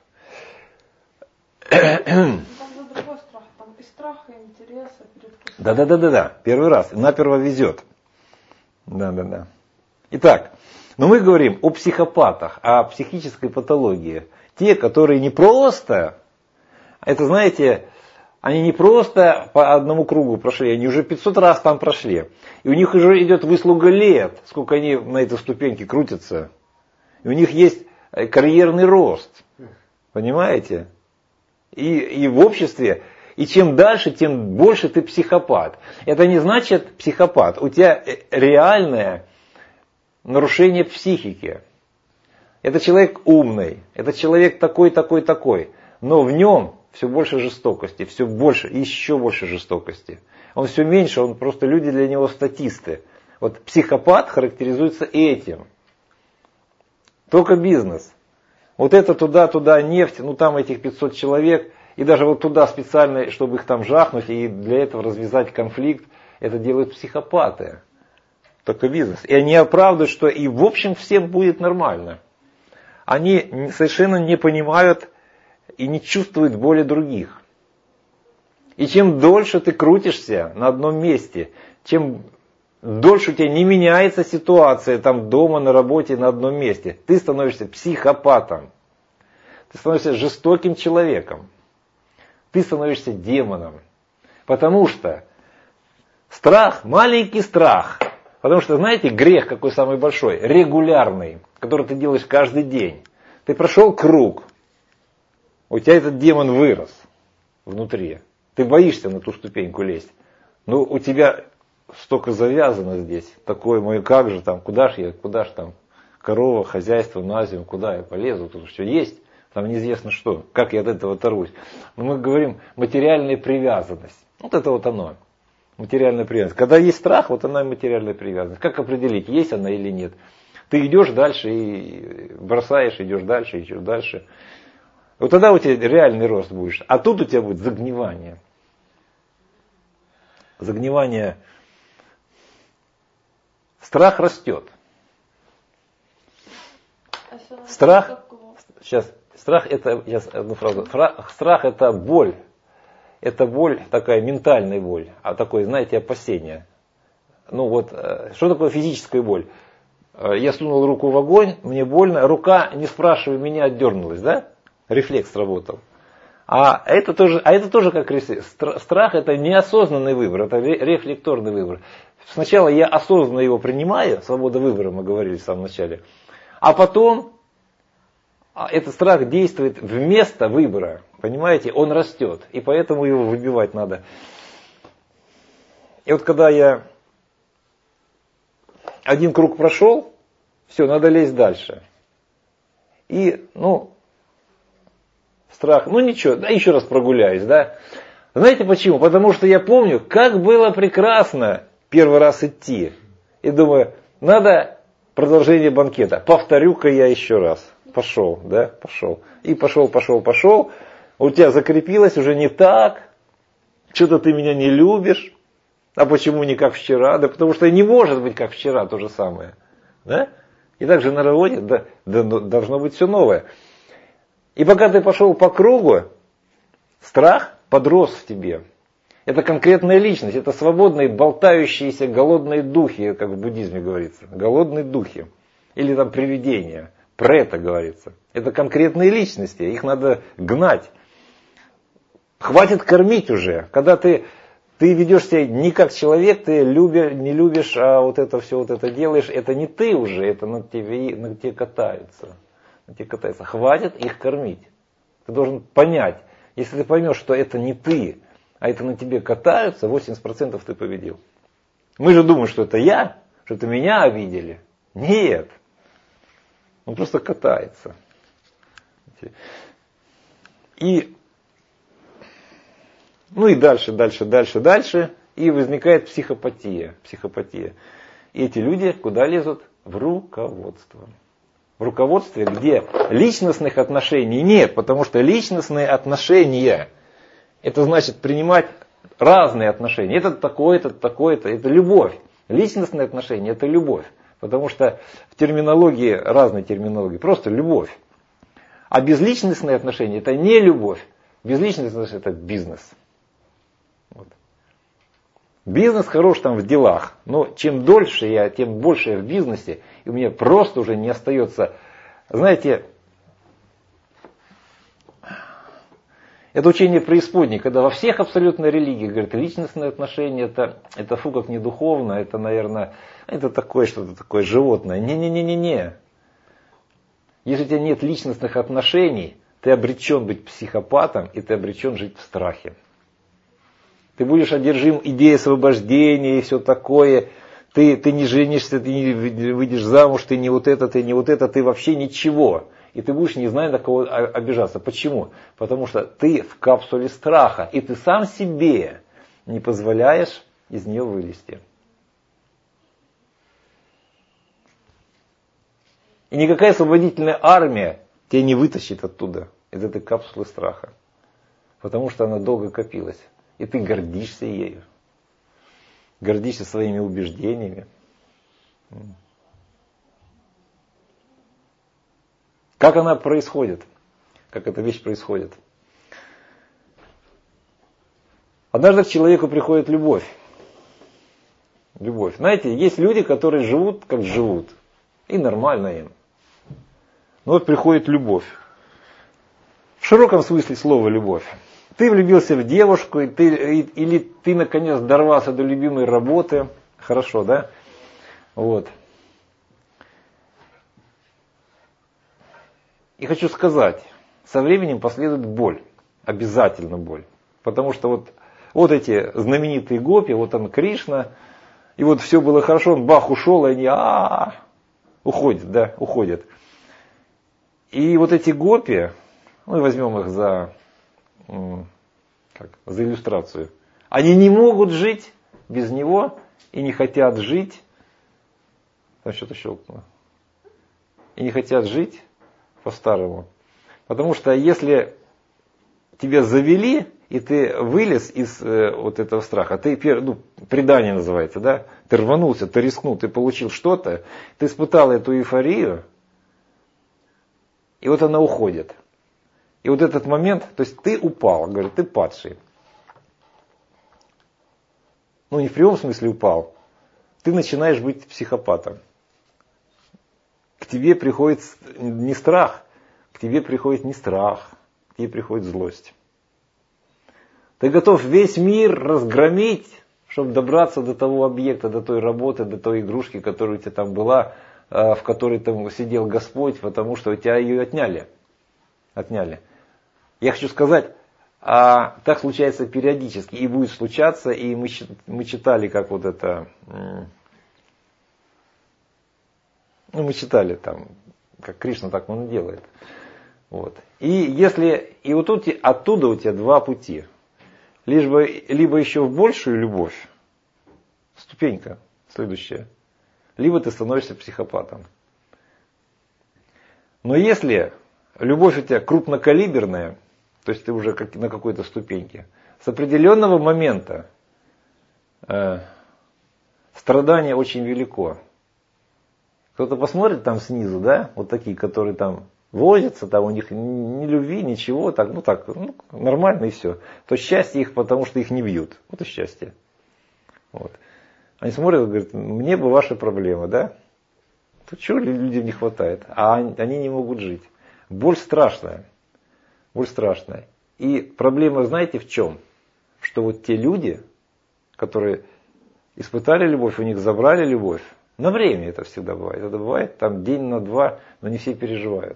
Другой страх, там и страх, и интерес, и предвкушение. Да. Первый раз. Наперво везет. Да. Итак, но мы говорим о психопатах, о психической патологии. Те, которые не просто, это знаете, они не просто по одному кругу прошли, они уже 500 раз там прошли. И у них уже идет выслуга лет, сколько они на этой ступеньке крутятся. И у них есть карьерный рост. Понимаете? И в обществе, и чем дальше, тем больше ты психопат. Это не значит психопат. У тебя реальное нарушение психики. Это человек умный, это человек такой. Но в нем все больше жестокости, все больше, еще больше жестокости. Он все меньше, он просто люди для него статисты. Вот психопат характеризуется этим. Только бизнес. Вот это туда нефть, там этих 500 человек, и даже вот туда специально, чтобы их там жахнуть, и для этого развязать конфликт, Это делают психопаты. Только бизнес. И они оправдывают, что и в общем всем будет нормально. Они совершенно не понимают и не чувствуют боли других. И чем дольше ты крутишься на одном месте, чем дольше у тебя не меняется ситуация там дома, на работе, на одном месте, ты становишься психопатом. Ты становишься жестоким человеком. Ты становишься демоном. Потому что страх, маленький страх. Потому что, знаете, грех какой самый большой? Регулярный, который ты делаешь каждый день. Ты прошел круг. У тебя этот демон вырос внутри. Ты боишься на ту ступеньку лезть. Но у тебя столько завязано здесь. Такое мое, как же там, куда ж там, корова, хозяйство, на зиму, куда я полезу, тут все есть. Там неизвестно что, как я от этого оторвусь. Но мы говорим материальная привязанность. Вот это вот оно. Материальная привязанность. Когда есть страх, вот она и материальная привязанность. Как определить, есть она или нет? Ты идешь дальше и бросаешь, идешь дальше, идешь дальше. Вот тогда у тебя реальный рост будет. А тут у тебя будет загнивание. Загнивание. Страх растет. Страх. Сейчас. Страх это, сейчас одну фразу. Страх это боль. Это боль, такая ментальная боль. А такое, знаете, опасение. Ну вот, что такое физическая боль? Я сунул руку в огонь, мне больно, рука, не спрашивая меня, отдернулась, да? Рефлекс сработал. А это тоже как рефлекс. Страх это неосознанный выбор, это рефлекторный выбор. Сначала я осознанно его принимаю, свобода выбора, мы говорили в самом начале. А потом этот страх действует вместо выбора. Понимаете, он растет. И поэтому его выбивать надо. И вот когда я один круг прошел, все, надо лезть дальше. И, страх, ничего, да еще раз прогуляюсь, да. Знаете почему? Потому что я помню, как было прекрасно первый раз идти. И думаю, надо продолжение банкета. Повторю-ка я еще раз. Пошел, да, пошел. И пошел. У тебя закрепилось уже не так. Что-то ты меня не любишь. А почему не как вчера? Да потому что не может быть как вчера то же самое. Да? И так же на работе должно быть все новое. И пока ты пошел по кругу, страх подрос в тебе. Это конкретная личность, это свободные, болтающиеся, голодные духи, как в буддизме говорится. Голодные духи. Или там привидения. Про это говорится. Это конкретные личности, их надо гнать. Хватит кормить уже. Когда ты ведешь себя не как человек, ты не любишь, а вот это все вот это делаешь, это не ты уже, это на тебе катаются. Хватит их кормить. Ты должен понять, если ты поймешь, что это не ты, а это на тебе катаются, 80% ты победил. Мы же думаем, что это я, что это меня обидели. Нет. Он просто катается. И дальше. И возникает психопатия. И эти люди куда лезут? В руководство. В руководстве, где личностных отношений нет, потому что личностные отношения, это значит принимать разные отношения. Этот такой-то, это любовь. Личностные отношения это любовь. Потому что в терминологии, разной терминологии, просто любовь. А безличностные отношения это не любовь. Безличностные отношения это бизнес. Вот. Бизнес хорош там в делах, но чем дольше я, тем больше я в бизнесе, и у меня просто уже не остается, знаете, это учение преисподней, когда во всех абсолютно религиях говорят, личностные отношения, это фу как не духовно, это, наверное, это такое что-то такое животное. Не. Если у тебя нет личностных отношений, ты обречен быть психопатом, и ты обречен жить в страхе. Ты будешь одержим идеей освобождения и все такое. Ты не женишься, ты не выйдешь замуж, ты не вот это, ты вообще ничего. И ты будешь не зная на кого обижаться. Почему? Потому что ты в капсуле страха, и ты сам себе не позволяешь из нее вылезти. И никакая освободительная армия тебя не вытащит оттуда, из этой капсулы страха. Потому что она долго копилась. И ты гордишься ею. гордишься своими убеждениями. Как она происходит? Как эта вещь происходит? Однажды к человеку приходит любовь. Любовь. Знаете, есть люди, которые живут, как живут. И нормально им. Но вот приходит любовь. В широком смысле слова любовь. Ты влюбился в девушку, или ты наконец дорвался до любимой работы. Хорошо, да? Вот. И хочу сказать, со временем последует боль. Обязательно боль. Потому что вот эти знаменитые гопи, вот он Кришна, и вот все было хорошо, он бах ушел, и они уходят, да, уходят. И вот эти гопи, ну возьмем их за иллюстрацию, они не могут жить без него и не хотят жить. Там что-то щелкнуло. И не хотят жить по-старому. Потому что если тебя завели, и ты вылез из вот этого страха, ты, предание называется, да? Ты рванулся, ты рискнул, ты получил что-то, ты испытал эту эйфорию, и вот она уходит. И вот этот момент, то есть ты упал, говорит, ты падший. Ну не в прямом смысле упал, ты начинаешь быть психопатом. К тебе приходит не страх, к тебе приходит не страх, к тебе приходит злость. Ты готов весь мир разгромить, чтобы добраться до того объекта, до той работы, до той игрушки, которая у тебя там была, в которой там сидел Господь, потому что у тебя ее отняли. Я хочу сказать, так случается периодически и будет случаться, и мы читали, как вот это... мы читали там, как Кришна так он делает. Вот. И вот тут, оттуда у тебя два пути. Либо еще в большую любовь, ступенька следующая, либо ты становишься психопатом. Но если любовь у тебя крупнокалиберная, то есть ты уже на какой-то ступеньке, с определенного момента страдание очень велико. Кто-то посмотрит там снизу, да, вот такие, которые там возятся, там у них ни любви, ничего, нормально и все. То счастье их, потому что их не бьют. Вот и счастье. Вот. Они смотрят и говорят, мне бы ваши проблемы, да? То чего людям не хватает? А они не могут жить. Боль страшная. Боль страшная. И проблема, знаете, в чем? Что вот те люди, которые испытали любовь, у них забрали любовь, на время это всегда бывает. Это бывает там день на два, но не все переживают.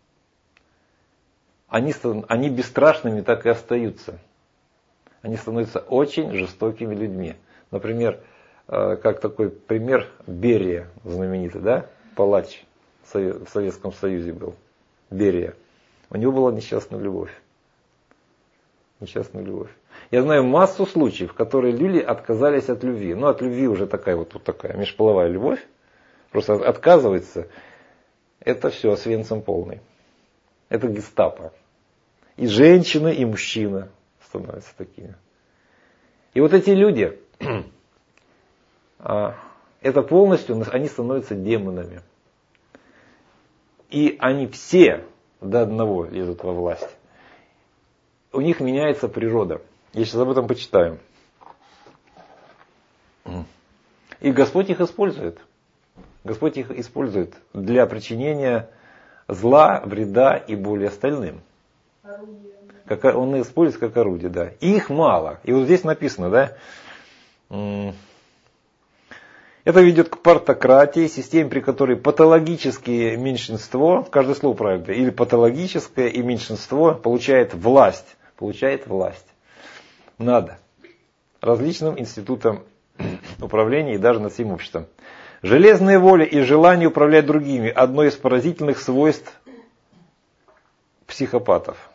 Они бесстрашными так и остаются. Они становятся очень жестокими людьми. Например, как такой пример Берия, знаменитый, да? Палач в Советском Союзе был. Берия. У него была несчастная любовь. Несчастная любовь. Я знаю массу случаев, в которые люди отказались от любви. Ну, от любви уже такая такая межполовая любовь. Просто отказывается. Это все Освенцим полный. Это гестапо. И женщина, и мужчина становятся такими. И вот эти люди, это полностью, они становятся демонами. И они все до одного лезут во власть. У них меняется природа. Я сейчас об этом почитаю. И Господь их использует. Господь их использует для причинения зла, вреда и боли остальным. Он их использует как орудие, да. И их мало. И вот здесь написано, да. Это ведет к партократии, системе, при которой патологические меньшинство, каждое слово правильно, или патологическое и меньшинство получает власть над различным институтом управления и даже над всем обществом. Железная воля и желание управлять другими – одно из поразительных свойств психопатов.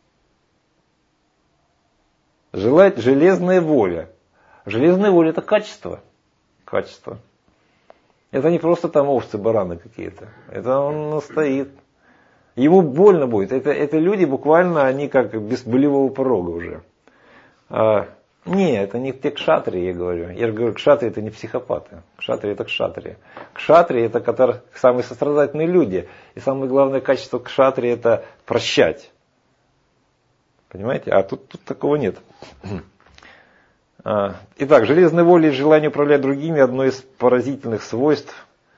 Железная воля. Железная воля – это качество. Это не просто там овцы, бараны какие-то. Это он стоит. Ему больно будет. Это люди буквально, они как без болевого порога уже. Не, это не те кшатрии, я говорю. Я же говорю, кшатрии это не психопаты. Кшатрии это кшатрии. Кшатрии это которые самые сострадательные люди. И самое главное качество кшатрии это прощать. Понимаете? А тут такого нет. Итак, железной воля и желание управлять другими одно из поразительных свойств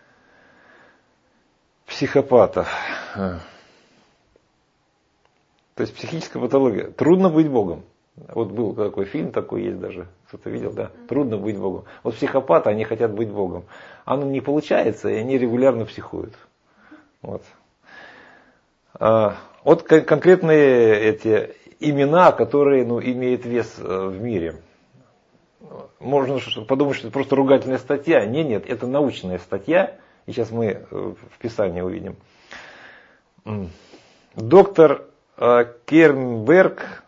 психопатов. То есть психическая патология. Трудно быть Богом. Вот был такой фильм, такой есть даже. Кто-то видел, да? Трудно быть Богом. Вот психопаты, они хотят быть Богом. Оно не получается, и они регулярно психуют. Вот. Вот конкретные эти имена, которые имеют вес в мире. Можно подумать, что это просто ругательная статья. Нет, это научная статья. И сейчас мы в Писании увидим. Доктор Кернберг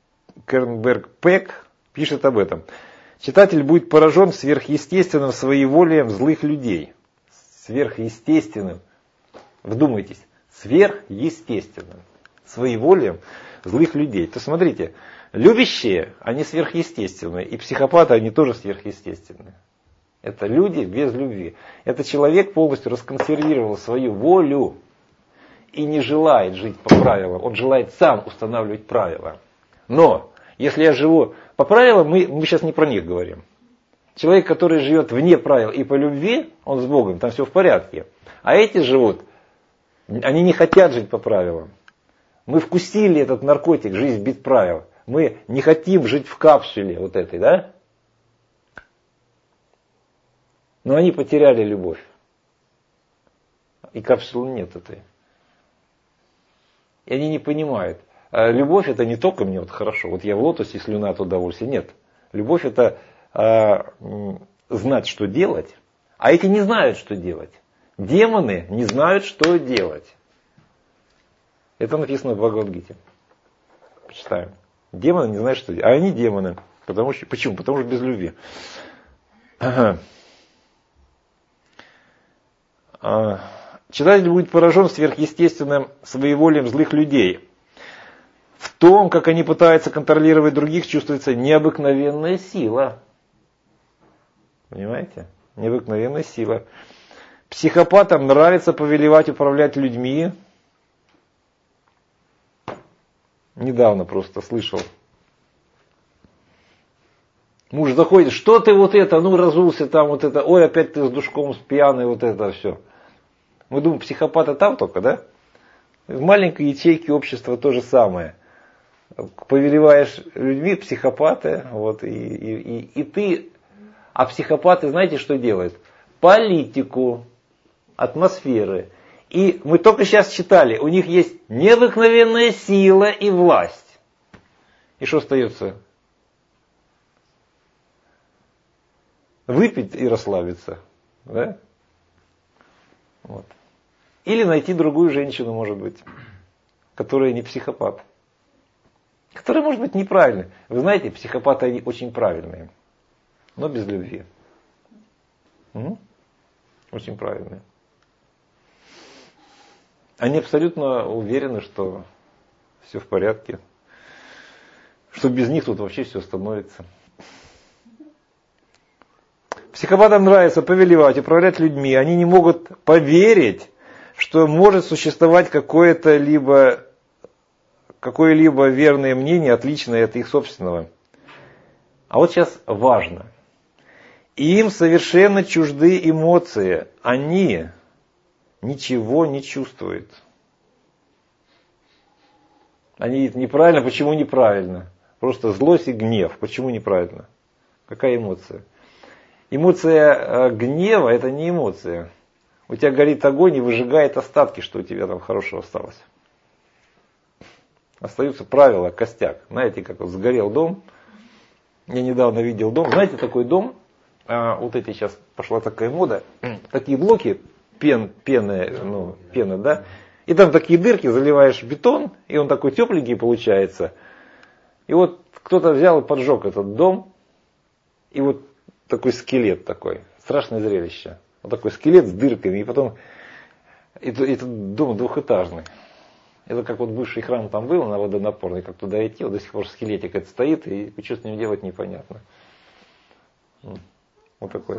Пек пишет об этом. Читатель будет поражен сверхъестественным своеволием злых людей. Сверхъестественным. Вдумайтесь. Сверхъестественным своеволием злых людей. То смотрите, любящие, они сверхъестественные. И психопаты, они тоже сверхъестественные. Это люди без любви. Этот человек полностью расконсервировал свою волю и не желает жить по правилам. Он желает сам устанавливать правила. Но, если я живу по правилам, мы сейчас не про них говорим. Человек, который живет вне правил и по любви, он с Богом, там все в порядке. А эти живут, они не хотят жить по правилам. Мы вкусили этот наркотик, жизнь без правил. Мы не хотим жить в капсуле вот этой, да? Но они потеряли любовь. И капсулы нет этой. И они не понимают. Любовь это не только мне вот хорошо, вот я в лотосе, слюна от удовольствия. Нет. Любовь это знать, что делать. А эти не знают, что делать. Демоны не знают, что делать. Это написано в Бхагавад-гите. Почитаем. Демоны не знают, что делать. А они демоны. Почему? Потому что без любви. Читатель будет поражен сверхъестественным своеволием злых людей. В том, как они пытаются контролировать других, чувствуется необыкновенная сила. Понимаете? Необыкновенная сила. Психопатам нравится повелевать, управлять людьми. Недавно просто слышал. Муж заходит, что ты вот это, разулся там вот это, ой, опять ты с душком, с пьяной, вот это все. Мы думаем, психопаты там только, да? В маленькой ячейке общества то же самое. Повелеваешь людьми, психопаты, вот, и ты, а психопаты, знаете, что делают? Политику, атмосферы. И мы только сейчас читали, у них есть необыкновенная сила и власть. И что остается? Выпить и расслабиться. Да? Вот. Или найти другую женщину, может быть, которая не психопат. Которая может быть неправильной. Вы знаете, психопаты они очень правильные, но без любви. Очень правильные. Они абсолютно уверены, что все в порядке. Что без них тут вообще все становится. Психопатам нравится повелевать, управлять людьми. Они не могут поверить, что может существовать какое-либо верное мнение, отличное от их собственного. А вот сейчас важно. Им совершенно чужды эмоции. Они ничего не чувствуют. Они говорят, неправильно, почему неправильно? Просто злость и гнев. Почему неправильно? Какая эмоция? Эмоция гнева это не эмоция. У тебя горит огонь и выжигает остатки, что у тебя там хорошего осталось. Остаются правила, костяк. Знаете, как вот сгорел дом. Я недавно видел дом. Знаете, такой дом, вот эти сейчас пошла такая мода, такие блоки, пена, да? И там такие дырки, заливаешь бетон, и он такой тепленький получается. И вот кто-то взял и поджег этот дом, и вот такой скелет такой, страшное зрелище. Вот такой скелет с дырками, и потом этот дом двухэтажный. Это как вот бывший храм там был на водонапорной, как туда идти, вот до сих пор скелетик это стоит, и что с ним делать непонятно. Вот такой.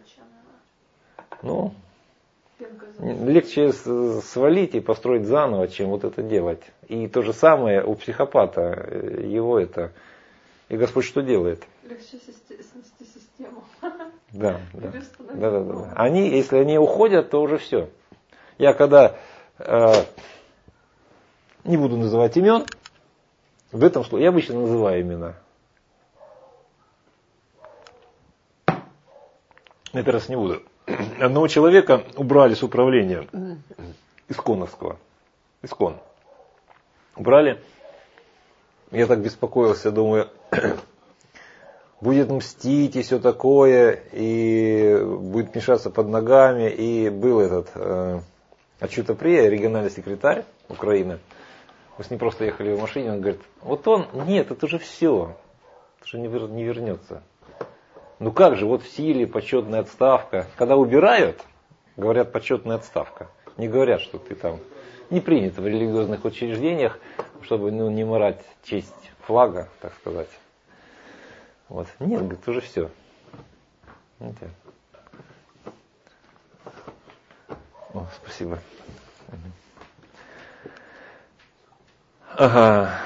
Ну, легче свалить и построить заново, чем вот это делать. И то же самое у психопата, его это. И Господь что делает? Легче снести систему. Да. Они, если они уходят, то уже все. Я когда не буду называть имен, в этом случае я обычно называю имена. На этот раз не буду. Одного человека убрали с управления исконовского. Искон. Убрали. Я так беспокоился, думаю, будет мстить и все такое, и будет мешаться под ногами. И был этот Ачутаприя, региональный секретарь Украины. Мы с ним просто ехали в машине, он говорит, вот он, нет, это уже все, это же не вернется. Ну как же, вот в силе почетная отставка. Когда убирают, говорят почетная отставка. Не говорят, что ты там не принято в религиозных учреждениях, чтобы не морать честь флага, так сказать. Вот. Нет, говорит, уже все. Видите? О, спасибо. Ага.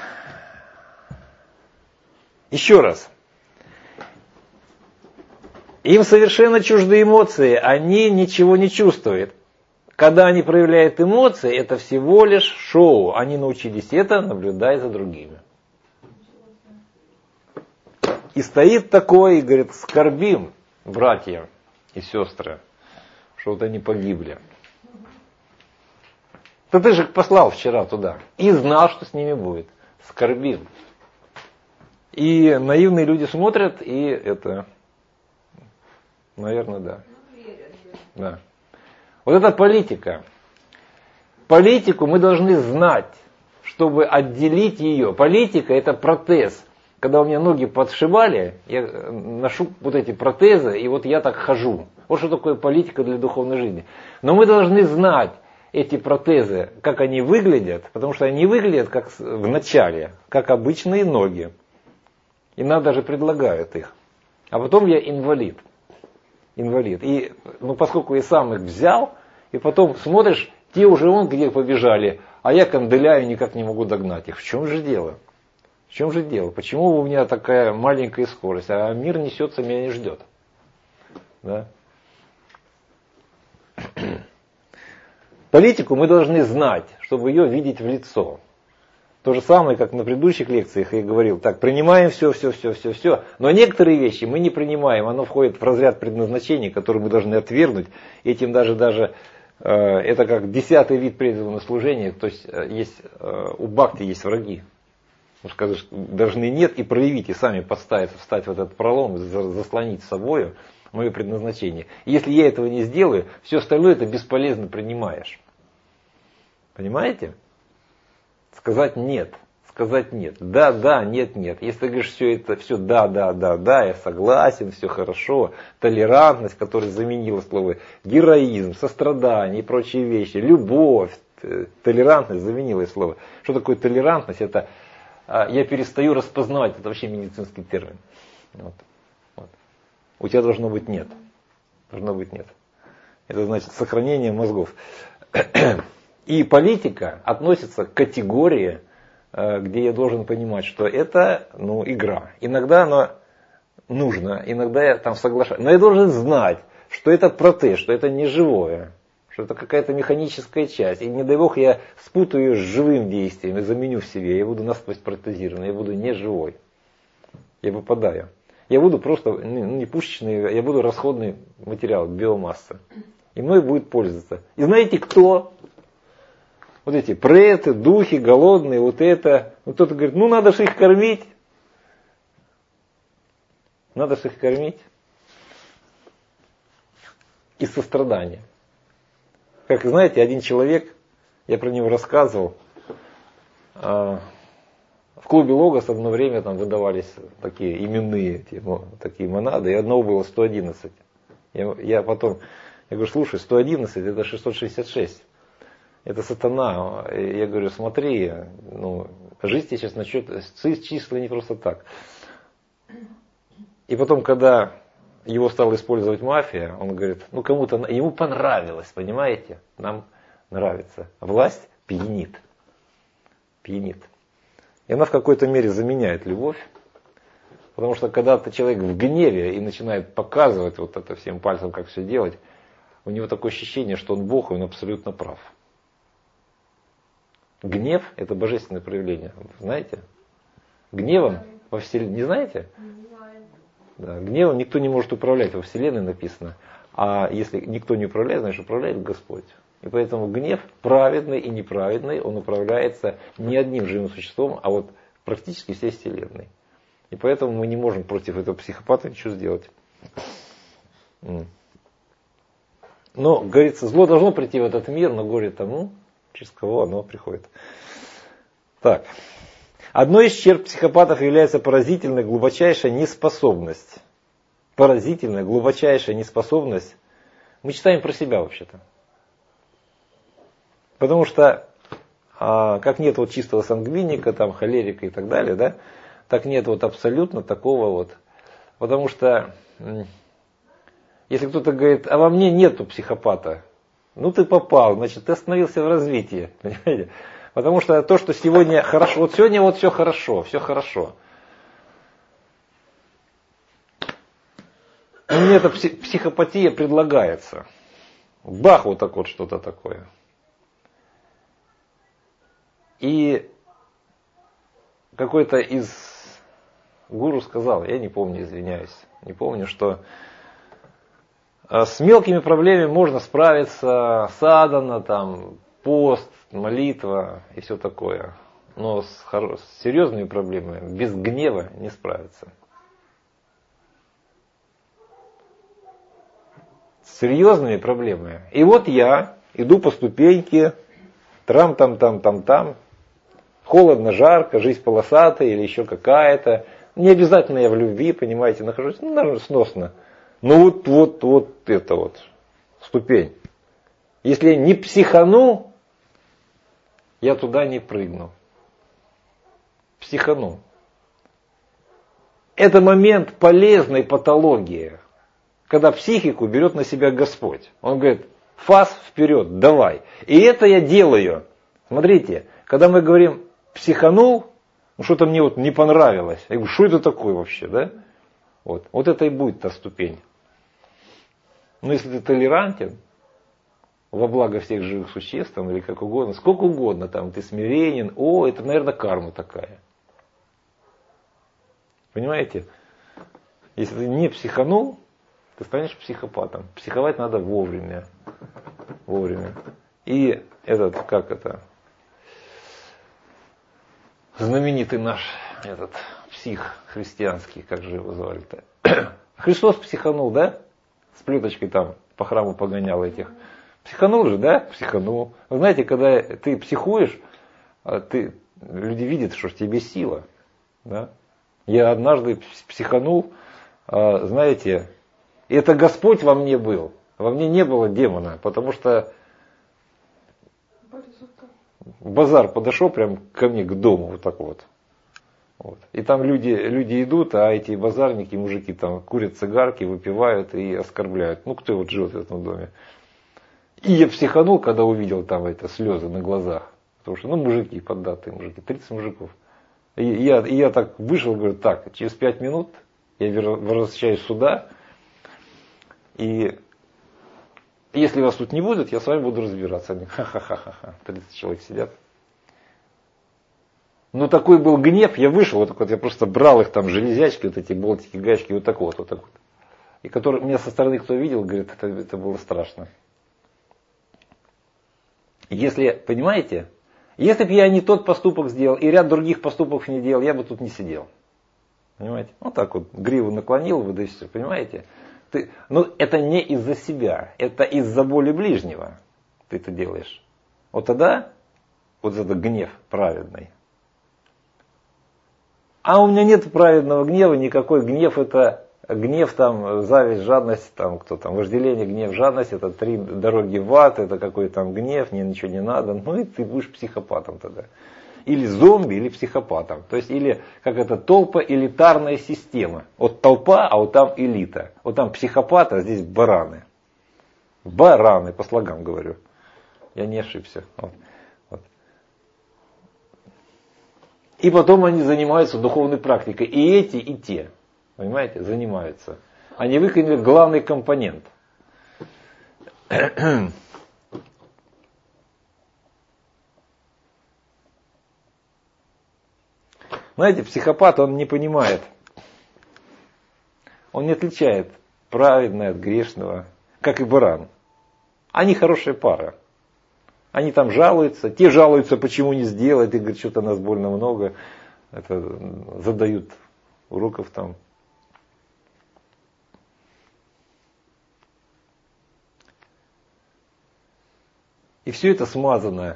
Еще раз. Им совершенно чужды эмоции, они ничего не чувствуют. Когда они проявляют эмоции, это всего лишь шоу. Они научились это, наблюдая за другими. И стоит такой и говорит, скорбим, братья и сестры, что вот они погибли. Да ты же их послал вчера туда и знал, что с ними будет. Скорбим. И наивные люди смотрят, и это... Наверное, да. Да. Вот это политика. Политику мы должны знать, чтобы отделить ее. Политика это протез. Когда у меня ноги подшибали, я ношу вот эти протезы, и вот я так хожу. Вот что такое политика для духовной жизни. Но мы должны знать эти протезы, как они выглядят, потому что они выглядят как в начале, как обычные ноги. И нам даже предлагают их. А потом я инвалид. И поскольку я сам их взял, и потом смотришь, те уже где побежали, а я канделяю, никак не могу догнать их. В чем же дело? Почему у меня такая маленькая скорость, а мир несется, меня не ждет? Да? Политику мы должны знать, чтобы ее видеть в лицо. То же самое, как на предыдущих лекциях я говорил, так, принимаем все, но некоторые вещи мы не принимаем, оно входит в разряд предназначения, который мы должны отвергнуть, этим даже это как 10-й вид преданного служения, то есть у бхакти есть враги. Скажешь, должны нет и проявить, и сами встать в этот пролом, заслонить собою мое предназначение. И если я этого не сделаю, все остальное это бесполезно принимаешь. Понимаете? Сказать нет. Да, нет. Если ты говоришь все, да, я согласен, все хорошо. Толерантность, которая заменила слово героизм, сострадание и прочие вещи. Любовь, толерантность заменила слово. Что такое толерантность? Это я перестаю распознавать, это вообще медицинский термин. Вот. У тебя должно быть нет. Это значит сохранение мозгов. И политика относится к категории, где я должен понимать, что это игра. Иногда она нужна, иногда я там соглашаюсь. Но я должен знать, что это протез, что это не живое, что это какая-то механическая часть. И не дай бог я спутаю ее с живым действием и заменю в себе. Я буду насквозь протезирован, я буду не живой. Я выпадаю. Я буду просто не пушечный, я буду расходный материал, биомасса. И мной будет пользоваться. И знаете кто? Вот эти преты, духи, голодные, вот это. Кто-то говорит, надо же их кормить. Из сострадания. Как знаете, один человек, я про него рассказывал, в клубе Логос одно время там выдавались такие именные такие монады, и одного было 111. Я говорю, слушай, 111 это 666. Это сатана. И я говорю, смотри, жизнь тебе сейчас начнет числа не просто так. И потом, когда его стала использовать мафия, он говорит, кому-то, ему понравилось, понимаете? Нам нравится. Власть пьянит. Пьянит. И она в какой-то мере заменяет любовь. Потому что когда человек в гневе и начинает показывать вот это всем пальцем, как все делать, у него такое ощущение, что он Бог, и он абсолютно прав. Гнев – это божественное проявление. Знаете? Гневом во Вселенной. Не знаете? Не знаю. Да, гневом никто не может управлять, во Вселенной написано. А если никто не управляет, значит управляет Господь. И поэтому гнев, праведный и неправедный, он управляется не одним живым существом, а вот практически всей Вселенной. И поэтому мы не можем против этого психопата ничего сделать. Но, говорится, зло должно прийти в этот мир, но горе тому, через кого оно приходит. Так. Одной из черт психопатов является поразительная, глубочайшая неспособность. Поразительная, глубочайшая неспособность. Мы читаем про себя вообще-то. Потому что, как нет вот чистого сангвиника, там, холерика и так далее, да, так нет вот абсолютно такого вот. Потому что, если кто-то говорит, а во мне нету психопата, ты попал, значит, ты остановился в развитии, понимаете? Потому что то, что сегодня хорошо, вот сегодня вот все хорошо, все хорошо. Мне эта психопатия предлагается. Бах, вот так вот что-то такое. И какой-то из гуру сказал, я не помню, извиняюсь, не помню, что с мелкими проблемами можно справиться, садхана, там, пост, молитва и все такое. Но с серьезными проблемами без гнева не справиться. С серьезными проблемами. И вот я иду по ступеньке, там. Холодно, жарко, жизнь полосатая или еще какая-то. Не обязательно я в любви, понимаете, нахожусь, наверное, сносно. Но вот это вот ступень. Если я не психану, я туда не прыгну. Психану. Это момент полезной патологии, когда психику берет на себя Господь. Он говорит, фас вперед, давай. И это я делаю. Смотрите, когда мы говорим психанул, что-то мне вот не понравилось. Я говорю, что это такое вообще, да? Вот это и будет та ступень. Но если ты толерантен, во благо всех живых существ, там, или как угодно, сколько угодно, там, ты смиренен, это, наверное, карма такая. Понимаете? Если ты не психанул, ты станешь психопатом. Психовать надо вовремя. Вовремя. И знаменитый наш псих христианский, как же его звали-то? Христос психанул, да? С плеточкой там по храму погонял этих. Психанул же, да? Психанул. Вы знаете, когда ты психуешь, люди видят, что в тебе сила. Да? Я однажды психанул, знаете, это Господь во мне был. Во мне не было демона, потому что базар подошел прям ко мне, к дому, вот так вот. И там люди идут, а эти базарники, мужики там курят цигарки, выпивают и оскорбляют. Кто вот живет в этом доме? И я психанул, когда увидел там слезы на глазах. Потому что, мужики, поддатые мужики, 30 мужиков. И я так вышел, говорю, так, через 5 минут я возвращаюсь сюда, и если вас тут не будет, я с вами буду разбираться. Они, ха-ха-ха-ха, 30 человек сидят. Такой был гнев, я вышел, я просто брал их там железячки, эти болтики, гаечки, вот так вот. И который меня со стороны кто видел, говорит, это было страшно. Если, понимаете, если бы я не тот поступок сделал и ряд других поступков не делал, я бы тут не сидел. Понимаете? Вот так вот, гриву наклонил, да и все, понимаете? Это не из-за себя, это из-за боли ближнего ты это делаешь. Вот тогда, вот это гнев праведный. А у меня нет праведного гнева, никакой гнев это гнев, там, зависть, жадность, там, кто там, вожделение, гнев, жадность, это 3 дороги в ад, это какой там гнев, мне ничего не надо, ну и ты будешь психопатом тогда. Или зомби, или психопатом. То есть, или как это толпа, элитарная система. Вот толпа, а вот там элита. Вот там психопаты, а здесь бараны. Бараны, по слогам говорю. Я не ошибся. Вот. Вот. И потом они занимаются духовной практикой. И эти, и те. Понимаете, занимаются. Они выкинули главный компонент. Знаете, психопат, он не понимает. Он не отличает праведное от грешного, как и баран. Они хорошая пара. Они там жалуются, те жалуются, почему не сделать, и говорят, что-то нас больно много. Это задают уроков там. И все это смазано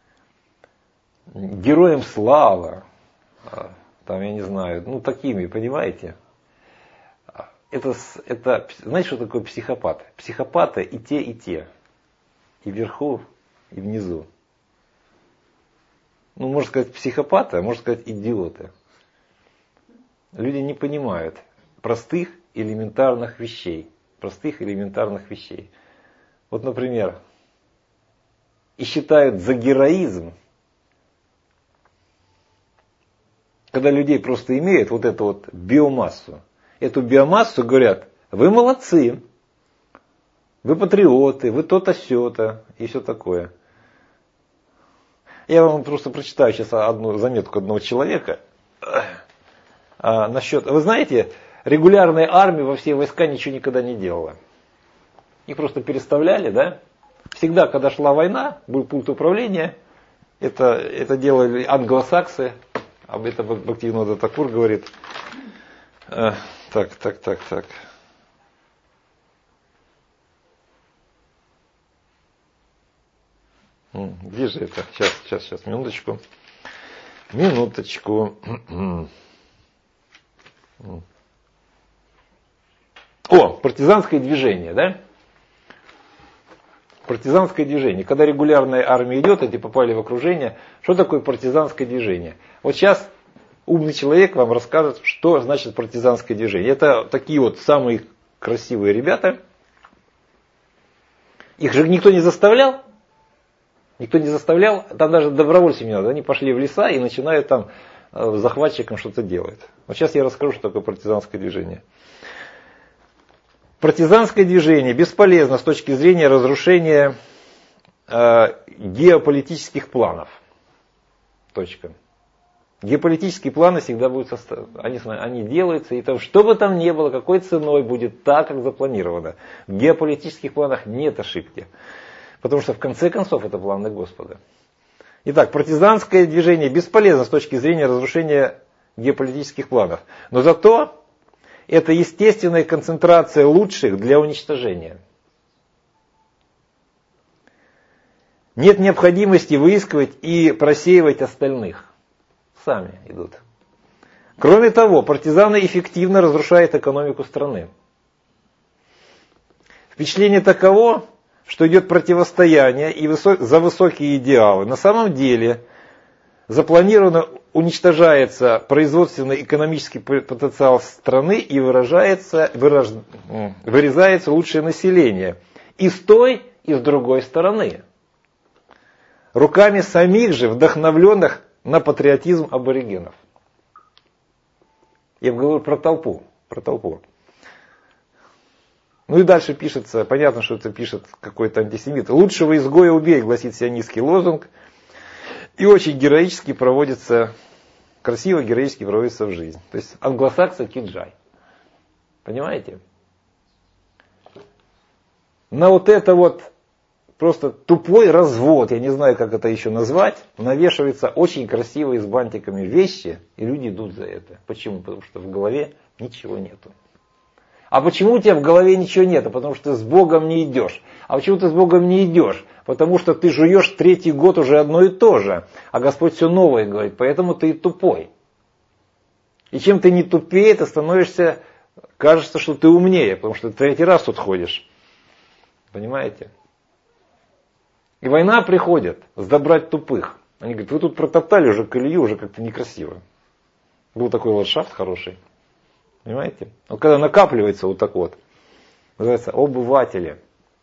героем слава. Там, я не знаю, ну такими, понимаете? Это, знаете, что такое психопат? Психопаты и те, и те. И вверху, и внизу. Ну, можно сказать психопаты, а можно сказать идиоты. Люди не понимают простых элементарных вещей. Простых элементарных вещей. Вот, например, и считают за героизм, когда людей просто имеют вот эту вот биомассу. Эту биомассу говорят, вы молодцы, вы патриоты, вы то-то, сё-то и все такое. Я вам просто прочитаю сейчас одну заметку одного человека. Насчет, вы знаете, регулярная армия во все войска ничего никогда не делала. Их просто переставляли, да? Всегда, когда шла война, был пункт управления, это делали англосаксы. Об этом Бхактивинода Такур говорит. Так. Где же это? Сейчас, минуточку. О, партизанское движение, да? Партизанское движение. Когда регулярная армия идет, эти попали в окружение. Что такое партизанское движение? Вот сейчас умный человек вам расскажет, что значит партизанское движение. Это такие вот самые красивые ребята. Их же никто не заставлял. Никто не заставлял. Там даже добровольцами не надо. Они пошли в леса и начинают там захватчикам что-то делать. Вот сейчас я расскажу, что такое партизанское движение. Партизанское движение бесполезно с точки зрения разрушения геополитических планов. Точка. Геополитические планы всегда будут они делаются, и там, что бы там ни было, какой ценой будет так, как запланировано. В геополитических планах нет ошибки. Потому что в конце концов это планы Господа. Итак, партизанское движение бесполезно с точки зрения разрушения геополитических планов. Но зато это естественная концентрация лучших для уничтожения. Нет необходимости выискивать и просеивать остальных. Сами идут. Кроме того, партизаны эффективно разрушают экономику страны. Впечатление таково, что идет противостояние и за высокие идеалы. На самом деле запланированно уничтожается производственно-экономический потенциал страны и вырезается лучшее население. И с той, и с другой стороны. Руками самих же вдохновленных на патриотизм аборигенов. Я говорю про толпу. Ну и дальше пишется, понятно, что это пишет какой-то антисемит. Лучшего изгоя убей, гласит сионистский лозунг. И очень героически проводится, красиво героически проводится в жизнь. То есть англосаксы киджай. Понимаете? На вот это вот просто тупой развод, я не знаю, как это еще назвать, навешиваются очень красивые с бантиками вещи, и люди идут за это. Почему? Потому что в голове ничего нету. А почему у тебя в голове ничего нету? Потому что ты с Богом не идешь. А почему ты с Богом не идешь? Потому что ты жуешь 3-й год уже одно и то же. А Господь все новое говорит, поэтому ты и тупой. И чем ты не тупее, ты становишься кажется, что ты умнее, потому что ты третий раз тут ходишь. Понимаете? И война приходит сдобрать тупых. Они говорят, вы тут протоптали уже колею, уже как-то некрасиво. Был такой ландшафт хороший. Понимаете? Вот когда накапливается вот так вот, называется обыватели.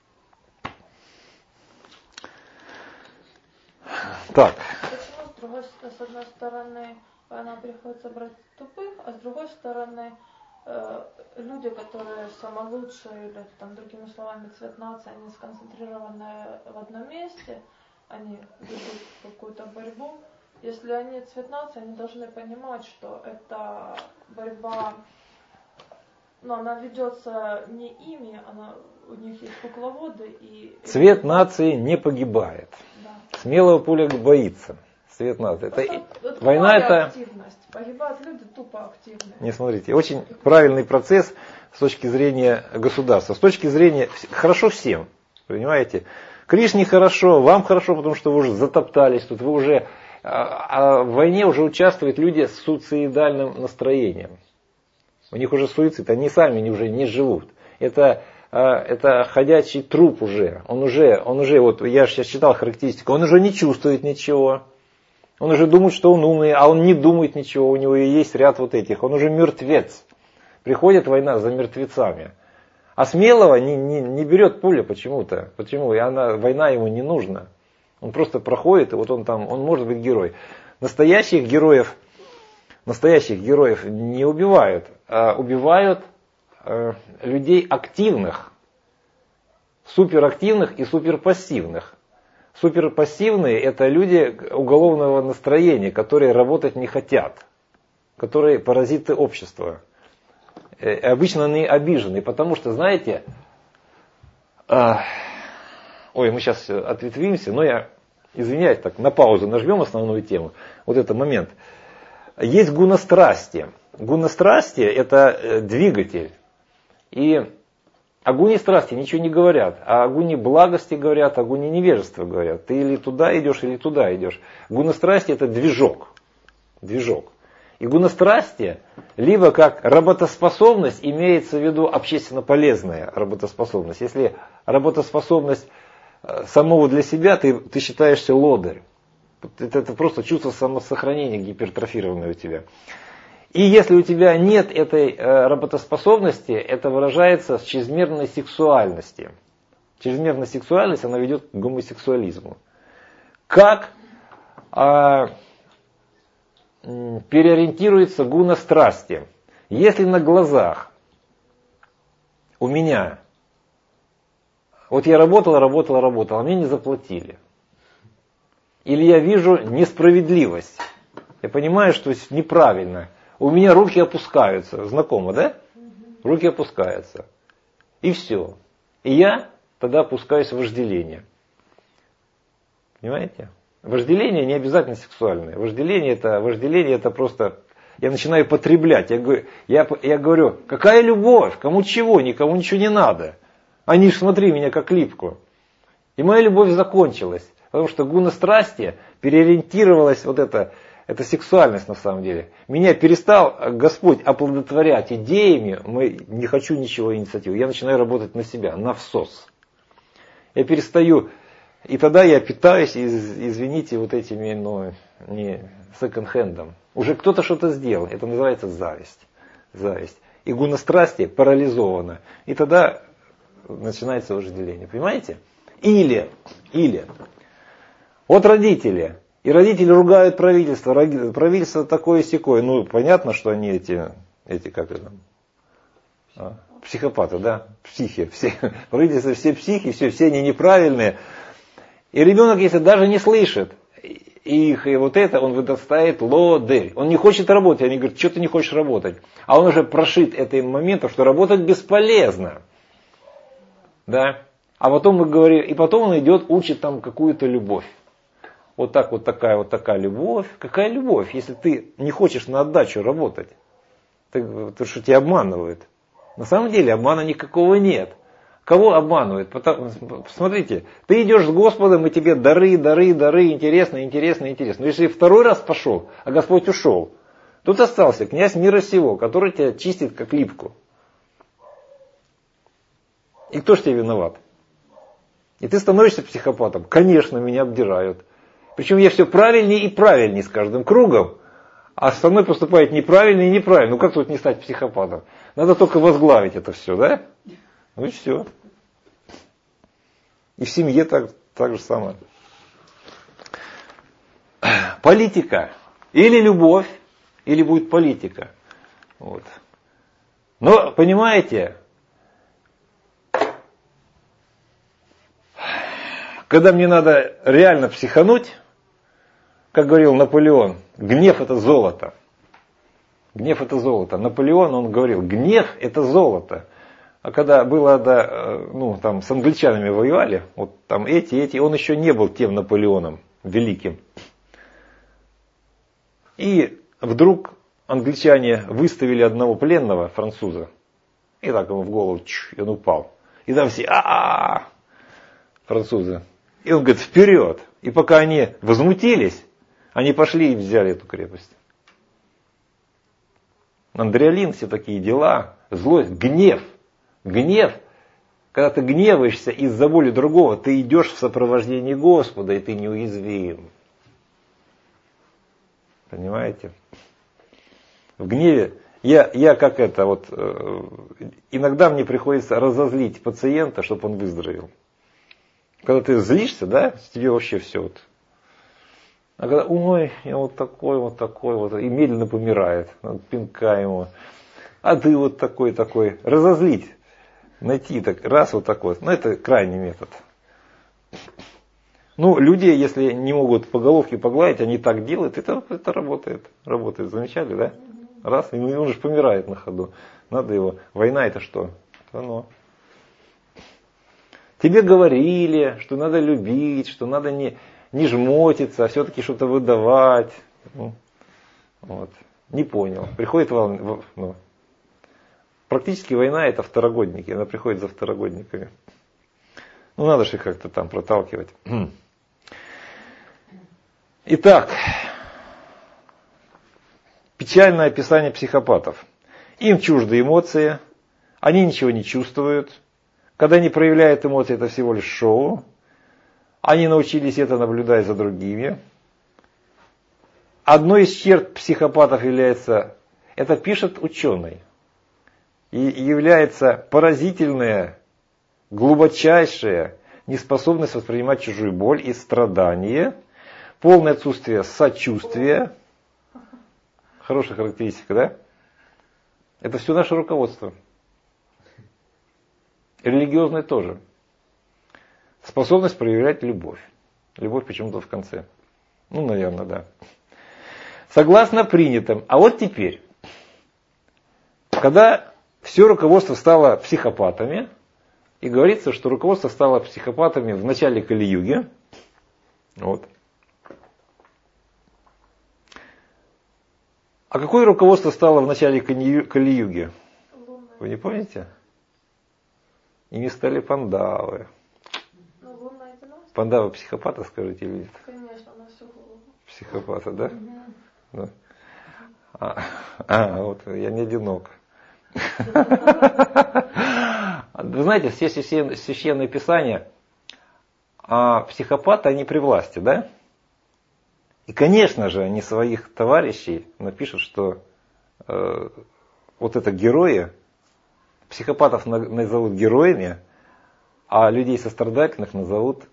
Так. Почему с одной стороны война приходится брать тупых, а с другой стороны люди, которые самые лучшие, или там, другими словами, цвет нации, они сконцентрированы в одном месте, они ведут какую-то борьбу. Если они цвет нации, они должны понимать, что эта борьба, она ведется не ими, у них есть кукловоды. Цвет нации не погибает. Да. Смелого пуля боится. Цвет нации. Война это... активность. Погибают люди тупо активные. Не смотрите, очень правильный процесс с точки зрения государства. С точки зрения... Хорошо всем. Понимаете? Кришне хорошо, вам хорошо, потому что вы уже затоптались тут, вы уже... А в войне уже участвуют люди с суицидальным настроением. У них уже суицид, они сами уже не живут. Это ходячий труп уже. Он уже, вот я сейчас читал характеристику, он уже не чувствует ничего. Он уже думает, что он умный, а он не думает ничего, у него и есть ряд вот этих. Он уже мертвец. Приходит война за мертвецами. А смелого не берет пуля почему-то. Почему? И война ему не нужна. Он просто проходит, и вот он может быть герой. Настоящих героев не убивают, а убивают людей активных, суперактивных и суперпассивных. Суперпассивные это люди уголовного настроения, которые работать не хотят, которые паразиты общества. Обычно они обижены, потому что, знаете, мы сейчас ответвимся, но я извиняюсь, так на паузу нажмем основную тему. Вот этот момент. Есть гуна-страсти. Гуна-страсти это двигатель. И о гуне страсти ничего не говорят. А о гуне благости говорят, о гуне невежества говорят. Ты или туда идешь, или туда идешь. Гуна-страсти это движок. Движок. И гуна-страсти, либо как работоспособность, имеется в виду общественно полезная работоспособность. Если работоспособность самого для себя, ты считаешься лодырь. Это просто чувство самосохранения гипертрофированное у тебя. И если у тебя нет этой работоспособности, это выражается в чрезмерной сексуальности. Чрезмерная сексуальность, она ведет к гомосексуализму. Как переориентируется гуна страсти? Если на глазах у меня, вот я работал, а мне не заплатили. Или я вижу несправедливость. Я понимаю, что неправильно. У меня руки опускаются. Знакомо, да? Руки опускаются. И все. И я тогда опускаюсь в вожделение. Понимаете? Вожделение не обязательно сексуальное. Вожделение это просто... Я начинаю потреблять. Я говорю, какая любовь? Кому чего? Никому ничего не надо. Они ж смотри меня как липку. И моя любовь закончилась. Потому что гуна страсти переориентировалась вот эта сексуальность на самом деле. Меня перестал Господь оплодотворять идеями, не хочу ничего инициативы. Я начинаю работать на себя, на всос. Я перестаю, и тогда я питаюсь, извините, вот этими, не секонд-хендом. Уже кто-то что-то сделал, это называется зависть. Зависть. И гуна страсти парализована. И тогда начинается вожделение. Понимаете? Или вот родители. И родители ругают правительство. Правительство такое-сякое. Понятно, что они психопаты, да? Психи. Правительство все психи, все они неправильные. И ребенок, если даже не слышит их, и вот это, он вырастает лодырь. Он не хочет работать. Они говорят, что ты не хочешь работать? А он уже прошит этим моментом, что работать бесполезно. Да? А потом мы говорим, и потом он идет, учит там какую-то любовь. Вот такая любовь. Какая любовь, если ты не хочешь на отдачу работать? То, что тебя обманывают. На самом деле обмана никакого нет. Кого обманывают? Смотрите, ты идешь с Господом, и тебе дары, интересно. Но если второй раз пошел, а Господь ушел, тут остался князь мира сего, который тебя чистит как липку. И кто ж тебе виноват? И ты становишься психопатом. Конечно, меня обдирают. Причем я все правильнее и правильнее с каждым кругом. А со мной поступает неправильно и неправильно. Ну как тут не стать психопатом? Надо только возглавить это все, да? Ну и все. И в семье так же самое. Политика. Или любовь, или будет политика. Вот. Но, понимаете, когда мне надо реально психануть, как говорил Наполеон, гнев это золото. Гнев это золото. Наполеон, он говорил, гнев это золото. А когда было, там с англичанами воевали, вот там эти, он еще не был тем Наполеоном великим. И вдруг англичане выставили одного пленного француза. И так ему в голову, и он упал. И там все, французы. И он говорит, вперед. И пока они возмутились, они пошли и взяли эту крепость. Адреналин, все такие дела, злость, гнев. Гнев. Когда ты гневаешься из-за боли другого, ты идешь в сопровождении Господа, и ты неуязвим. Понимаете? В гневе я как это, иногда мне приходится разозлить пациента, чтобы он выздоровел. Когда ты злишься, да, тебе вообще все вот. А когда, я вот такой, и медленно помирает, надо пинка ему. А ты вот такой, разозлить, найти так, раз вот такой. Ну, это крайний метод. Ну, люди, если не могут по головке погладить, они так делают, это работает. Работает, замечали, да? Раз, и он же помирает на ходу. Надо его. Война это что? Оно. Тебе говорили, что надо любить, что надо не жмотиться, а все-таки что-то выдавать. Вот. Не понял. Приходит практически война это второгодники. Она приходит за второгодниками. Ну, надо же их как-то там проталкивать. Итак, печальное описание психопатов. Им чужды эмоции, они ничего не чувствуют. Когда они проявляют эмоции, это всего лишь шоу. Они научились это наблюдать за другими. Одной из черт психопатов является, это пишет ученый, и является поразительная, глубочайшая неспособность воспринимать чужую боль и страдания, полное отсутствие сочувствия. Хорошая характеристика, да? Это все наше руководство. Религиозное тоже. Способность проявлять любовь. Любовь почему-то в конце. Ну, наверное, да. Согласно принятым. А вот теперь, когда все руководство стало психопатами, и говорится, что руководство стало психопатами в начале Кали-юги. Вот. А какое руководство стало в начале Кали-юги? Вы не помните? Ими стали пандавы. Пандавы психопата, скажите, или нет? Конечно, на всю голову. Психопата, да? Да. Вот я не одинок. Вы знаете, все священные писания, психопаты, они при власти, да? И, конечно же, они своих товарищей напишут, что вот это герои, психопатов назовут героями, а людей сострадательных назовут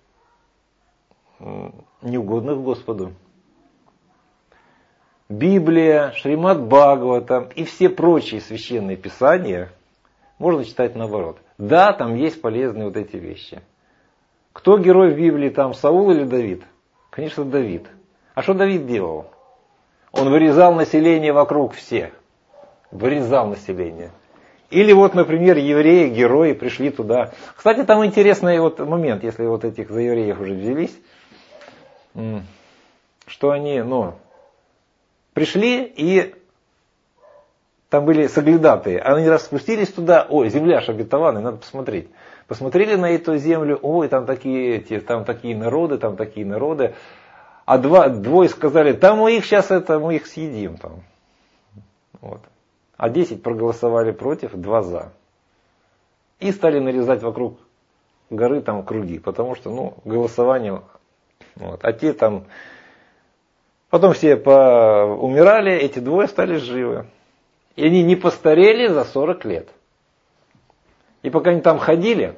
неугодных Господу. Библия, Шримад Бхагаватам и все прочие священные писания можно читать наоборот. Да, там есть полезные вот эти вещи. Кто герой в Библии, там Саул или Давид? Конечно, Давид. А что Давид делал? Он вырезал население вокруг всех. Вырезал население. Или вот, например, евреи, герои пришли туда. Кстати, там интересный вот момент, если вот этих за евреев уже взялись, что они, пришли и там были соглядатые. Они раз спустились туда, земля ж обетованная, надо посмотреть. Посмотрели на эту землю, там такие народы, там такие народы. А двое сказали, мы их съедим там. Вот. А 10 проголосовали против, 2 за. И стали нарезать вокруг горы там круги, потому что, голосование. Вот. А те там, потом все умирали, эти двое остались живы. И они не постарели за 40 лет. И пока они там ходили,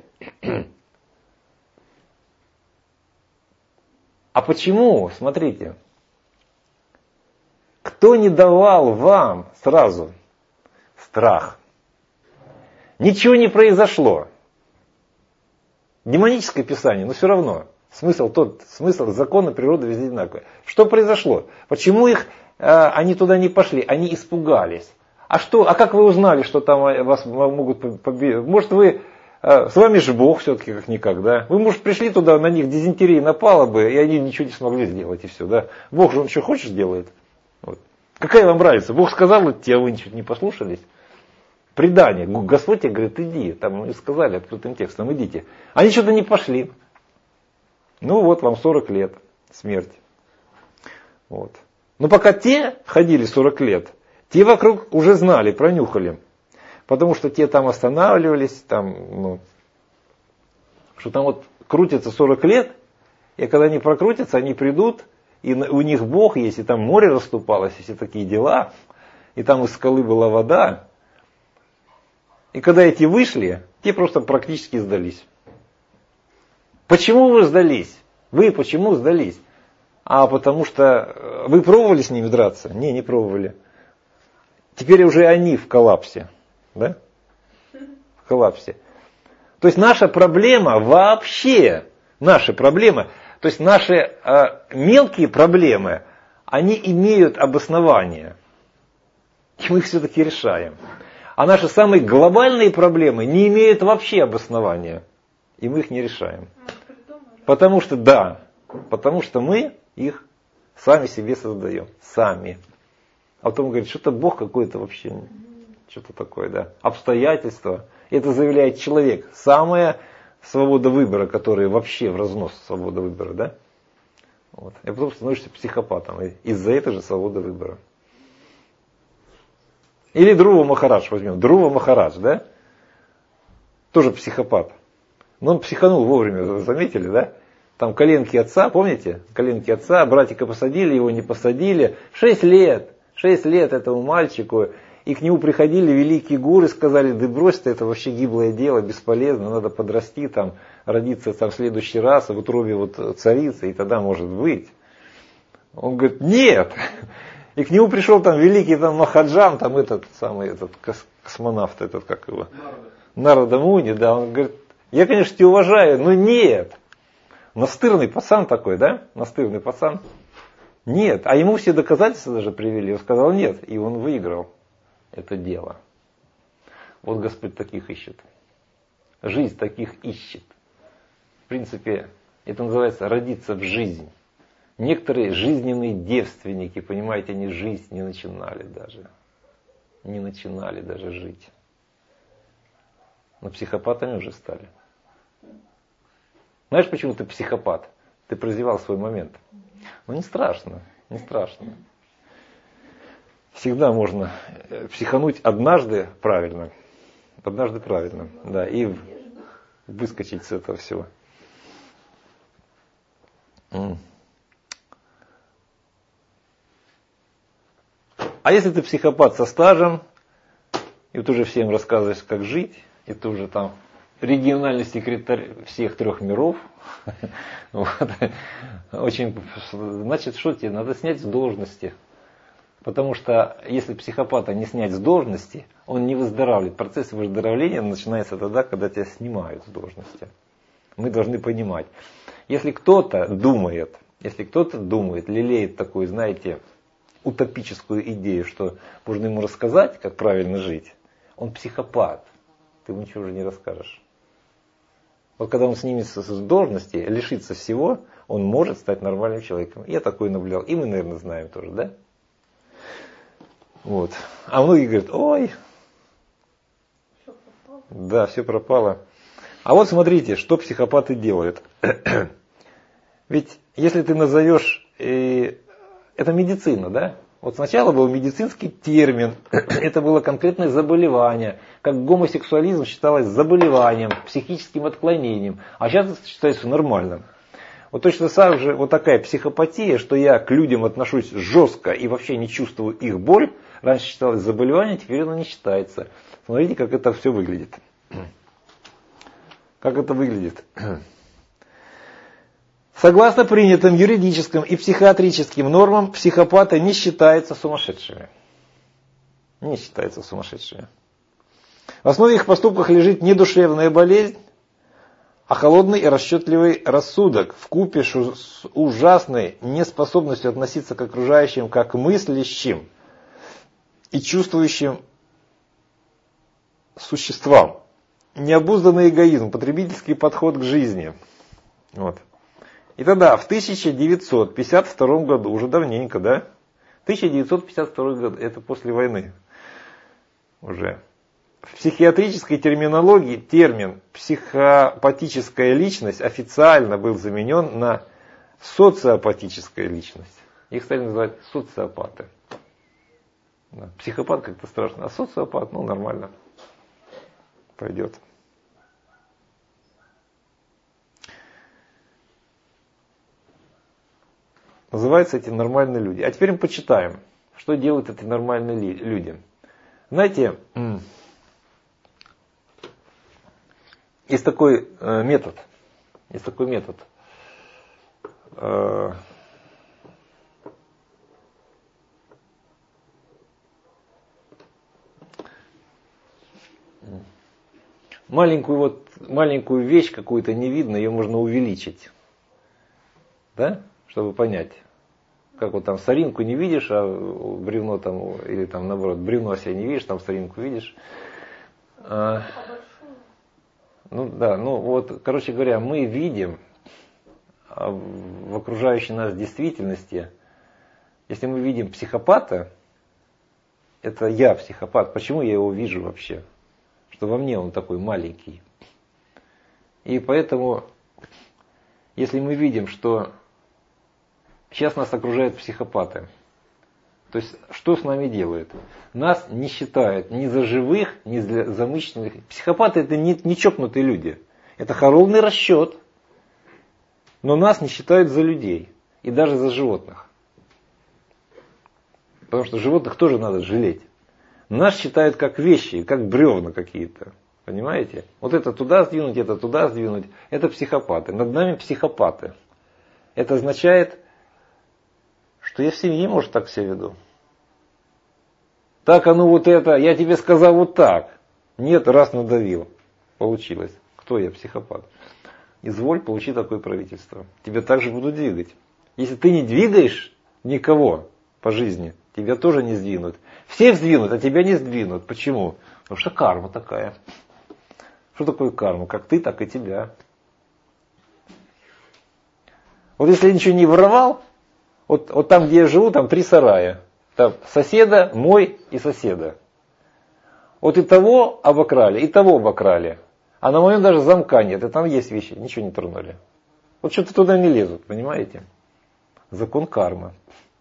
а почему, смотрите, кто не давал вам сразу страх? Ничего не произошло. Демоническое писание, но все равно. Смысл закона природы везде одинаковый. Что произошло? Почему они туда не пошли? Они испугались. А как вы узнали, что там вас могут победить? Может, с вами же Бог все-таки как-никак, да? Вы, может, пришли туда, на них дизентерия напала бы, и они ничего не смогли сделать, и все, да? Бог же, он что хочешь делает. Вот. Какая вам разница? Бог сказал идти, а вы ничего не послушались. Предание. Господь тебе говорит, иди. Там сказали открытым текстом, идите. Они что-то не пошли. Вот вам 40 лет смерть. Вот. Но пока те ходили 40 лет, те вокруг уже знали, пронюхали. Потому что те там останавливались, что там вот крутится 40 лет, и когда они прокрутятся, они придут, и у них Бог есть, и там море расступалось, и все такие дела, и там из скалы была вода. И когда эти вышли, те просто практически сдались. Почему вы сдались? Вы почему сдались? Потому что вы пробовали с ними драться? Не пробовали. Теперь уже они в коллапсе. Да? В коллапсе. То есть наша проблема вообще, то есть наши мелкие проблемы, они имеют обоснование. И мы их все-таки решаем. А наши самые глобальные проблемы не имеют вообще обоснования. И мы их не решаем. Потому что мы их сами себе создаем. Сами. А потом говорит, что-то Бог какой-то вообще, что-то такое, да. Обстоятельства. Это заявляет человек. Самая свобода выбора, которая вообще в разнос свобода выбора, да. Вот. И потом становишься психопатом. Из-за этой же свободы выбора. Или Друва Махарадж возьмем. Друва Махарадж, да? Тоже психопат. Но он психанул вовремя, вы заметили, да? Там коленки отца, помните? Коленки отца, братика посадили, его не посадили. 6 лет этому мальчику. И к нему приходили великие гуру и сказали, да брось ты, это вообще гиблое дело, бесполезно, надо подрасти, родиться в следующий раз в утробе царицы, и тогда может быть. Он говорит, нет. И к нему пришел великий Махаджан, этот космонавт, как его? Нарада Муни, да, он говорит, я, конечно, тебя уважаю, но нет. Настырный пацан такой, да? Настырный пацан. Нет. А ему все доказательства даже привели. Он сказал нет. И он выиграл это дело. Вот Господь таких ищет. Жизнь таких ищет. В принципе, это называется родиться в жизнь. Некоторые жизненные девственники, понимаете, они жизнь не начинали даже. Не начинали даже жить. Но психопатами уже стали. Знаешь, почему ты психопат? Ты прозевал свой момент. Но не страшно, не страшно. Всегда можно психануть однажды правильно. Однажды правильно, да, и выскочить с этого всего. А если ты психопат со стажем, и вот уже всем рассказываешь, как жить, и ты уже там региональный секретарь всех 3 миров, значит, что тебе? Надо снять с должности. Потому что если психопата не снять с должности, он не выздоравливает. Процесс выздоровления начинается тогда, когда тебя снимают с должности. Мы должны понимать. Если кто-то думает, лелеет такую, знаете, утопическую идею, что можно ему рассказать, как правильно жить, он психопат. Ты ему ничего уже не расскажешь. Вот когда он снимется с должности, лишится всего, он может стать нормальным человеком. Я такой наблюдал. И мы, наверное, знаем тоже, да? Вот. А многие говорят, ой, Все пропало. Да, все пропало. А вот смотрите, что психопаты делают. Ведь если ты назовешь, это медицина, да? Вот сначала был медицинский термин, это было конкретное заболевание, как гомосексуализм считалось заболеванием, психическим отклонением, а сейчас это считается нормальным. Вот точно так же вот такая психопатия, что я к людям отношусь жестко и вообще не чувствую их боль, раньше считалось заболевание, теперь оно не считается. Смотрите, как это все выглядит. Как это выглядит. Согласно принятым юридическим и психиатрическим нормам, психопаты не считаются сумасшедшими. Не считаются сумасшедшими. В основе их поступков лежит не душевная болезнь, а холодный и расчетливый рассудок вкупе с ужасной неспособностью относиться к окружающим как к мыслящим и чувствующим существам. Необузданный эгоизм, потребительский подход к жизни. Вот. И тогда, в 1952 году, уже давненько, да? 1952 год, это после войны уже. В психиатрической терминологии термин «психопатическая личность» официально был заменен на «социопатическая личность». Их стали называть социопаты. Да, психопат как-то страшно, а социопат, нормально. Пойдет. Называются эти нормальные люди. А теперь мы почитаем, что делают эти нормальные люди. Знаете, есть такой метод. Маленькую вещь какую-то не видно, ее можно увеличить. Да? Чтобы понять. Как вот там соринку не видишь, а бревно там, или там наоборот, бревно себя не видишь, там соринку видишь. Короче говоря, мы видим в окружающей нас действительности, если мы видим психопата, это я психопат, почему я его вижу вообще? Что во мне он такой маленький. И поэтому, если мы видим, что сейчас нас окружают психопаты, то есть что с нами делают? Нас не считают ни за живых, ни за замышленных. Психопаты это не чокнутые люди. Это холодный расчет. Но нас не считают за людей. И даже за животных. Потому что животных тоже надо жалеть. Нас считают как вещи, как бревна какие-то. Понимаете? Вот это туда сдвинуть, это туда сдвинуть. Это психопаты. Над нами психопаты. Это означает, что я в семье, может, так себя веду. Так, я тебе сказал вот так. Нет, раз надавил. Получилось. Кто я, психопат? Изволь, получи такое правительство. Тебя также будут двигать. Если ты не двигаешь никого по жизни, тебя тоже не сдвинут. Все сдвинут, а тебя не сдвинут. Почему? Потому что карма такая. Что такое карма? Как ты, так и тебя. Вот если я ничего не воровал, вот там, где я живу, там 3 сарая. Там соседа, мой и соседа. Вот и того обокрали, и того обокрали. А на моем даже замка нет, и там есть вещи, ничего не тронули. Вот что-то туда не лезут, понимаете? Закон кармы.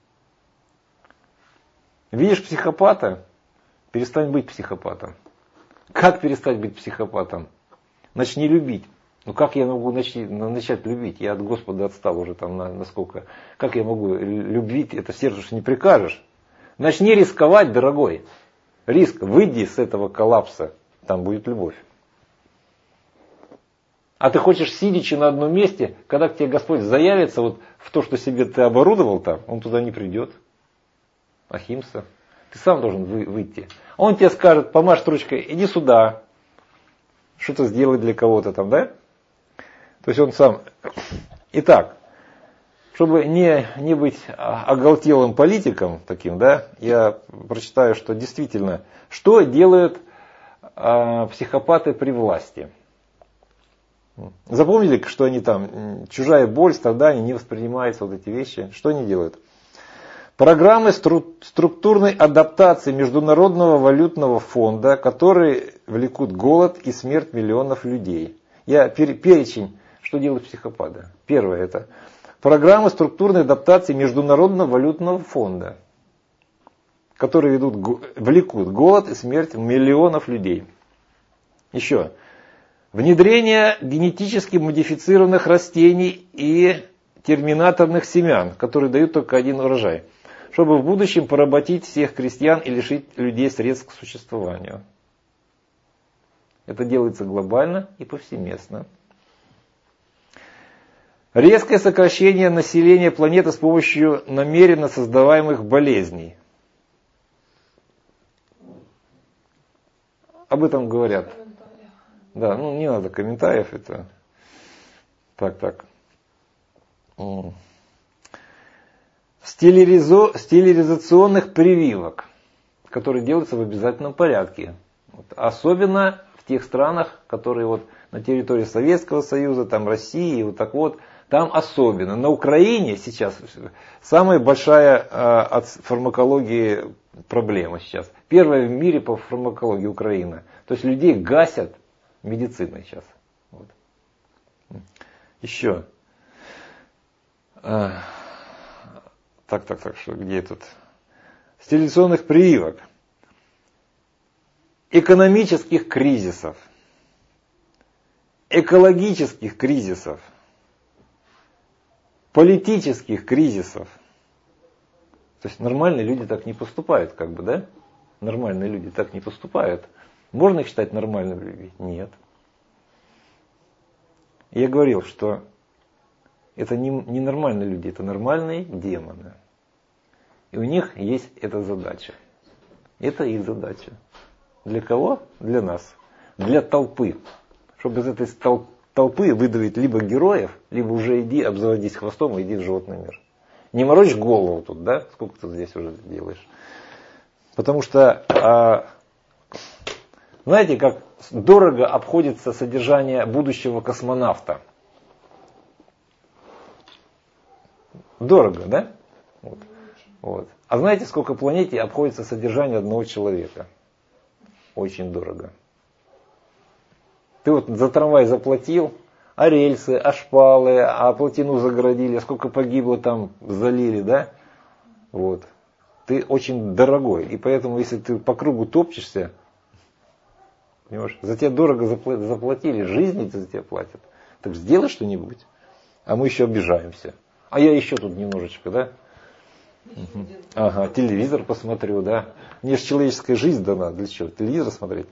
Видишь психопата? Перестань быть психопатом. Как перестать быть психопатом? Начни любить. Как я могу начать любить? Я от Господа отстал уже там насколько. Как я могу любить? Это сердцу не прикажешь. Начни рисковать, дорогой. Риск. Выйди с этого коллапса. Там будет любовь. А ты хочешь, сидячи на одном месте, когда к тебе Господь заявится вот в то, что себе ты оборудовал там, Он туда не придет. Ахимса. Ты сам должен выйти. Он тебе скажет, помашь ручкой, иди сюда. Что-то сделай для кого-то там, да? То есть он сам. Итак, чтобы не быть оголтелым политиком таким, да, я прочитаю, что действительно, что делают психопаты при власти. Запомнили, что они там, чужая боль, страдания, не воспринимаются вот эти вещи. Что они делают? Программы структурной адаптации Международного валютного фонда, которые влекут голод и смерть миллионов людей. Я перечень, что делают психопаты. Первое это программы структурной адаптации Международного валютного фонда. которые влекут голод и смерть миллионов людей. Еще. Внедрение генетически модифицированных растений и терминаторных семян, которые дают только один урожай, чтобы в будущем поработить всех крестьян и лишить людей средств к существованию. Это делается глобально и повсеместно. Резкое сокращение населения планеты с помощью намеренно создаваемых болезней. Об этом говорят. Да, не надо комментариев, это так. Стерилизационных прививок, которые делаются в обязательном порядке. Особенно в тех странах, которые на территории Советского Союза, там России, там особенно. На Украине сейчас самая большая от фармакологии проблема сейчас. Первая в мире по фармакологии Украина. То есть людей гасят медициной сейчас. Еще. Что, где тут? Стерилизационных прививок. Экономических кризисов. Экологических кризисов. Политических кризисов. То есть нормальные люди так не поступают, да? Нормальные люди так не поступают. Можно их считать нормальными людьми? Нет. Я говорил, что это не нормальные люди, это нормальные демоны. И у них есть эта задача. Это их задача. Для кого? Для нас. Для толпы. Чтобы из этой толпы выдавить либо героев, либо уже иди обзаводись хвостом и иди в животный мир. Не морочь голову тут, да? Сколько ты здесь уже делаешь? Потому что, знаете, как дорого обходится содержание будущего космонавта? Дорого, да? Вот. А знаете, сколько планете обходится содержание одного человека? Очень дорого. Ты за трамвай заплатил, а рельсы, а шпалы, а плотину загородили, а сколько погибло там, залили, да? Ты очень дорогой. И поэтому, если ты по кругу топчешься, понимаешь, за тебя дорого заплатили, жизни за тебя платят. Так сделай что-нибудь. А мы еще обижаемся. А я еще тут немножечко, да? Угу. Ага, телевизор посмотрю, да? Мне же человеческая жизнь дана. Для чего? Телевизор смотреть?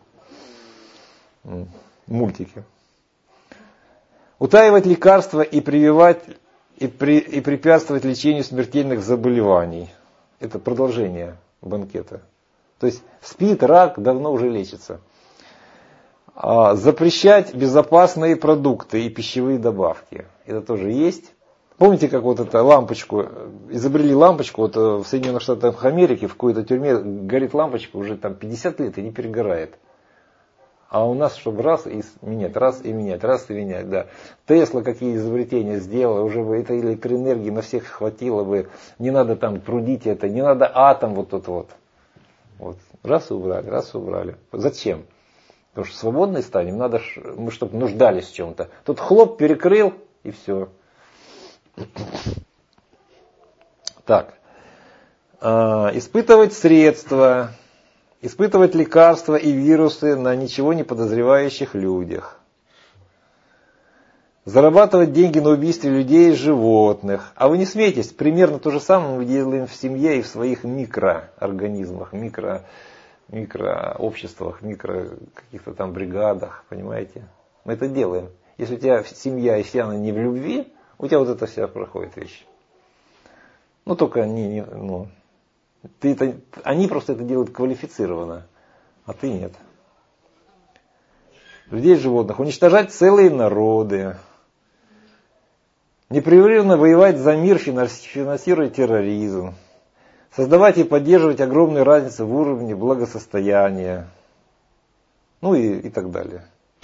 Мультики. Утаивать лекарства и прививать и препятствовать лечению смертельных заболеваний. Это продолжение банкета. То есть СПИД, рак давно уже лечится. Запрещать безопасные продукты и пищевые добавки. Это тоже есть. Помните, как эту лампочку, изобрели лампочку, в Соединенных Штатах Америки, в какой-то тюрьме горит лампочка уже там 50 лет и не перегорает. А у нас, чтобы раз и менять, раз и менять, да. Тесла какие изобретения сделала, уже бы этой электроэнергии на всех хватило бы, не надо там трудить это, не надо атом Раз и убрали. Зачем? Потому что свободные станем, надо, мы чтобы нуждались в чем-то. Тут хлоп, перекрыл и все. Так. Испытывать средства, испытывать лекарства и вирусы на ничего не подозревающих людях. Зарабатывать деньги на убийстве людей и животных. А вы не смейтесь, примерно то же самое мы делаем в семье и в своих микроорганизмах, микрообществах, каких-то там бригадах, понимаете? Мы это делаем. Если у тебя семья и вся она не в любви, у тебя это вся проходит вещь. Только они они просто это делают квалифицированно, а ты нет. Людей и животных. Уничтожать целые народы. Непрерывно воевать за мир, финансируя терроризм. Создавать и поддерживать огромные разницы в уровне благосостояния. И так далее.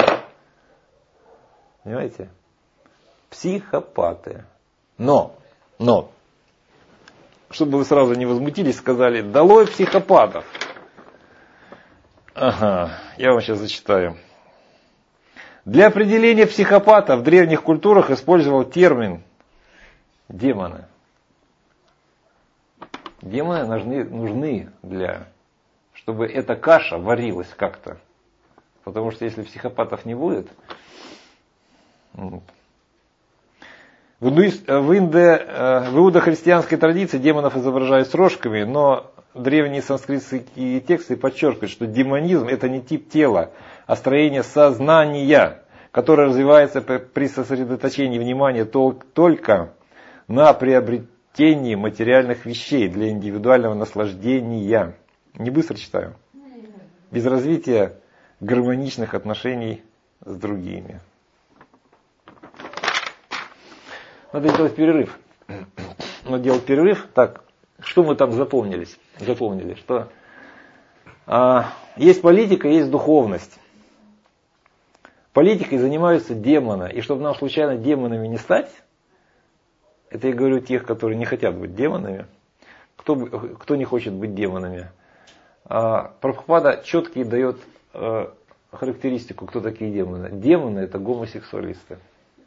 Понимаете? Психопаты. Но, чтобы вы сразу не возмутились, сказали, долой психопатов. Ага, я вам сейчас зачитаю. Для определения психопата в древних культурах использовал термин демоны. Демоны нужны чтобы эта каша варилась как-то. Потому что если психопатов не будет... В иудохристианской традиции демонов изображают с рожками, но древние санскритские тексты подчеркивают, что демонизм это не тип тела, а строение сознания, которое развивается при сосредоточении внимания только на приобретении материальных вещей для индивидуального наслаждения. Не быстро читаю. Без развития гармоничных отношений с другими. Надо делать перерыв. Так, что мы там запомнили, что есть политика, есть духовность. Политикой занимаются демоны. И чтобы нам случайно демонами не стать, это я говорю тех, которые не хотят быть демонами. Кто не хочет быть демонами? Прабхупада четко дает характеристику, кто такие демоны. Демоны это гомосексуалисты.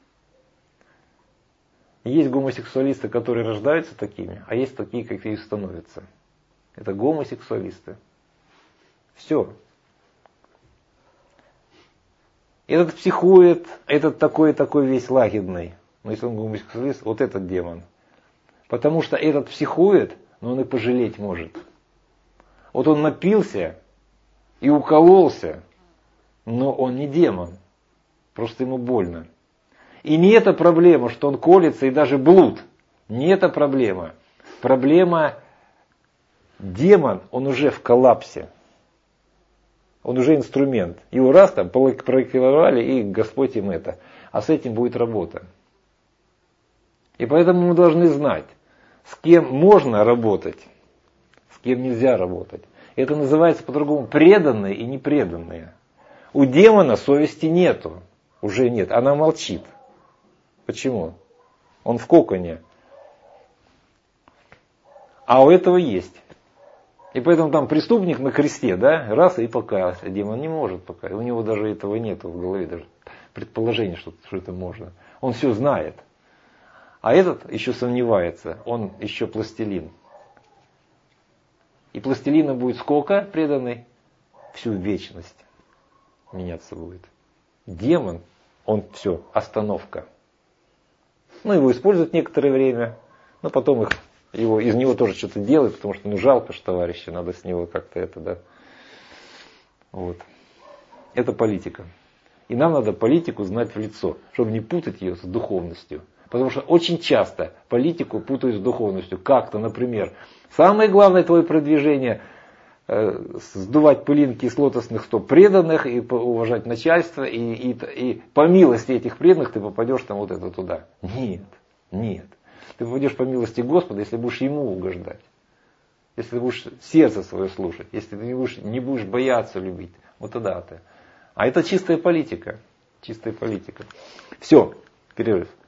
Есть гомосексуалисты, которые рождаются такими, а есть такие, какие становятся. Это гомосексуалисты. Все. Этот психует, этот такой весь лагидный. Но если он гомосексуалист, вот этот демон. Потому что этот психует, но он и пожалеть может. Вот он напился и укололся, но он не демон. Просто ему больно. И не эта проблема, что он колется и даже блуд. Не эта проблема. Проблема демон, он уже в коллапсе. Он уже инструмент. Его раз там проектировали, и Господь им это. А с этим будет работа. И поэтому мы должны знать, с кем можно работать, с кем нельзя работать. Это называется по-другому преданные и непреданные. У демона совести нету. Уже нет. Она молчит. Почему? Он в коконе. А у этого есть. И поэтому там преступник на кресте, да, раз и покаялся. Демон не может покаяться. У него даже этого нету в голове, даже предположения, что это можно. Он все знает. А этот еще сомневается. Он еще пластилин. И пластилина будет сколько преданный? Всю вечность меняться будет. Демон, он все, остановка. Его используют некоторое время, но потом из него тоже что-то делают, потому что жалко же товарища, надо с него как-то это, да. Вот. Это политика. И нам надо политику знать в лицо, чтобы не путать ее с духовностью. Потому что очень часто политику путают с духовностью. Как-то, например, самое главное твое продвижение сдувать пылинки с лотосных стоп преданных и уважать начальство, и по милости этих преданных ты попадешь там вот это туда. Нет. Ты попадешь по милости Господа, если будешь Ему угождать. Если ты будешь сердце свое слушать, если ты не будешь бояться любить. Вот тогда ты. А это чистая политика. Чистая политика. Все, перерыв.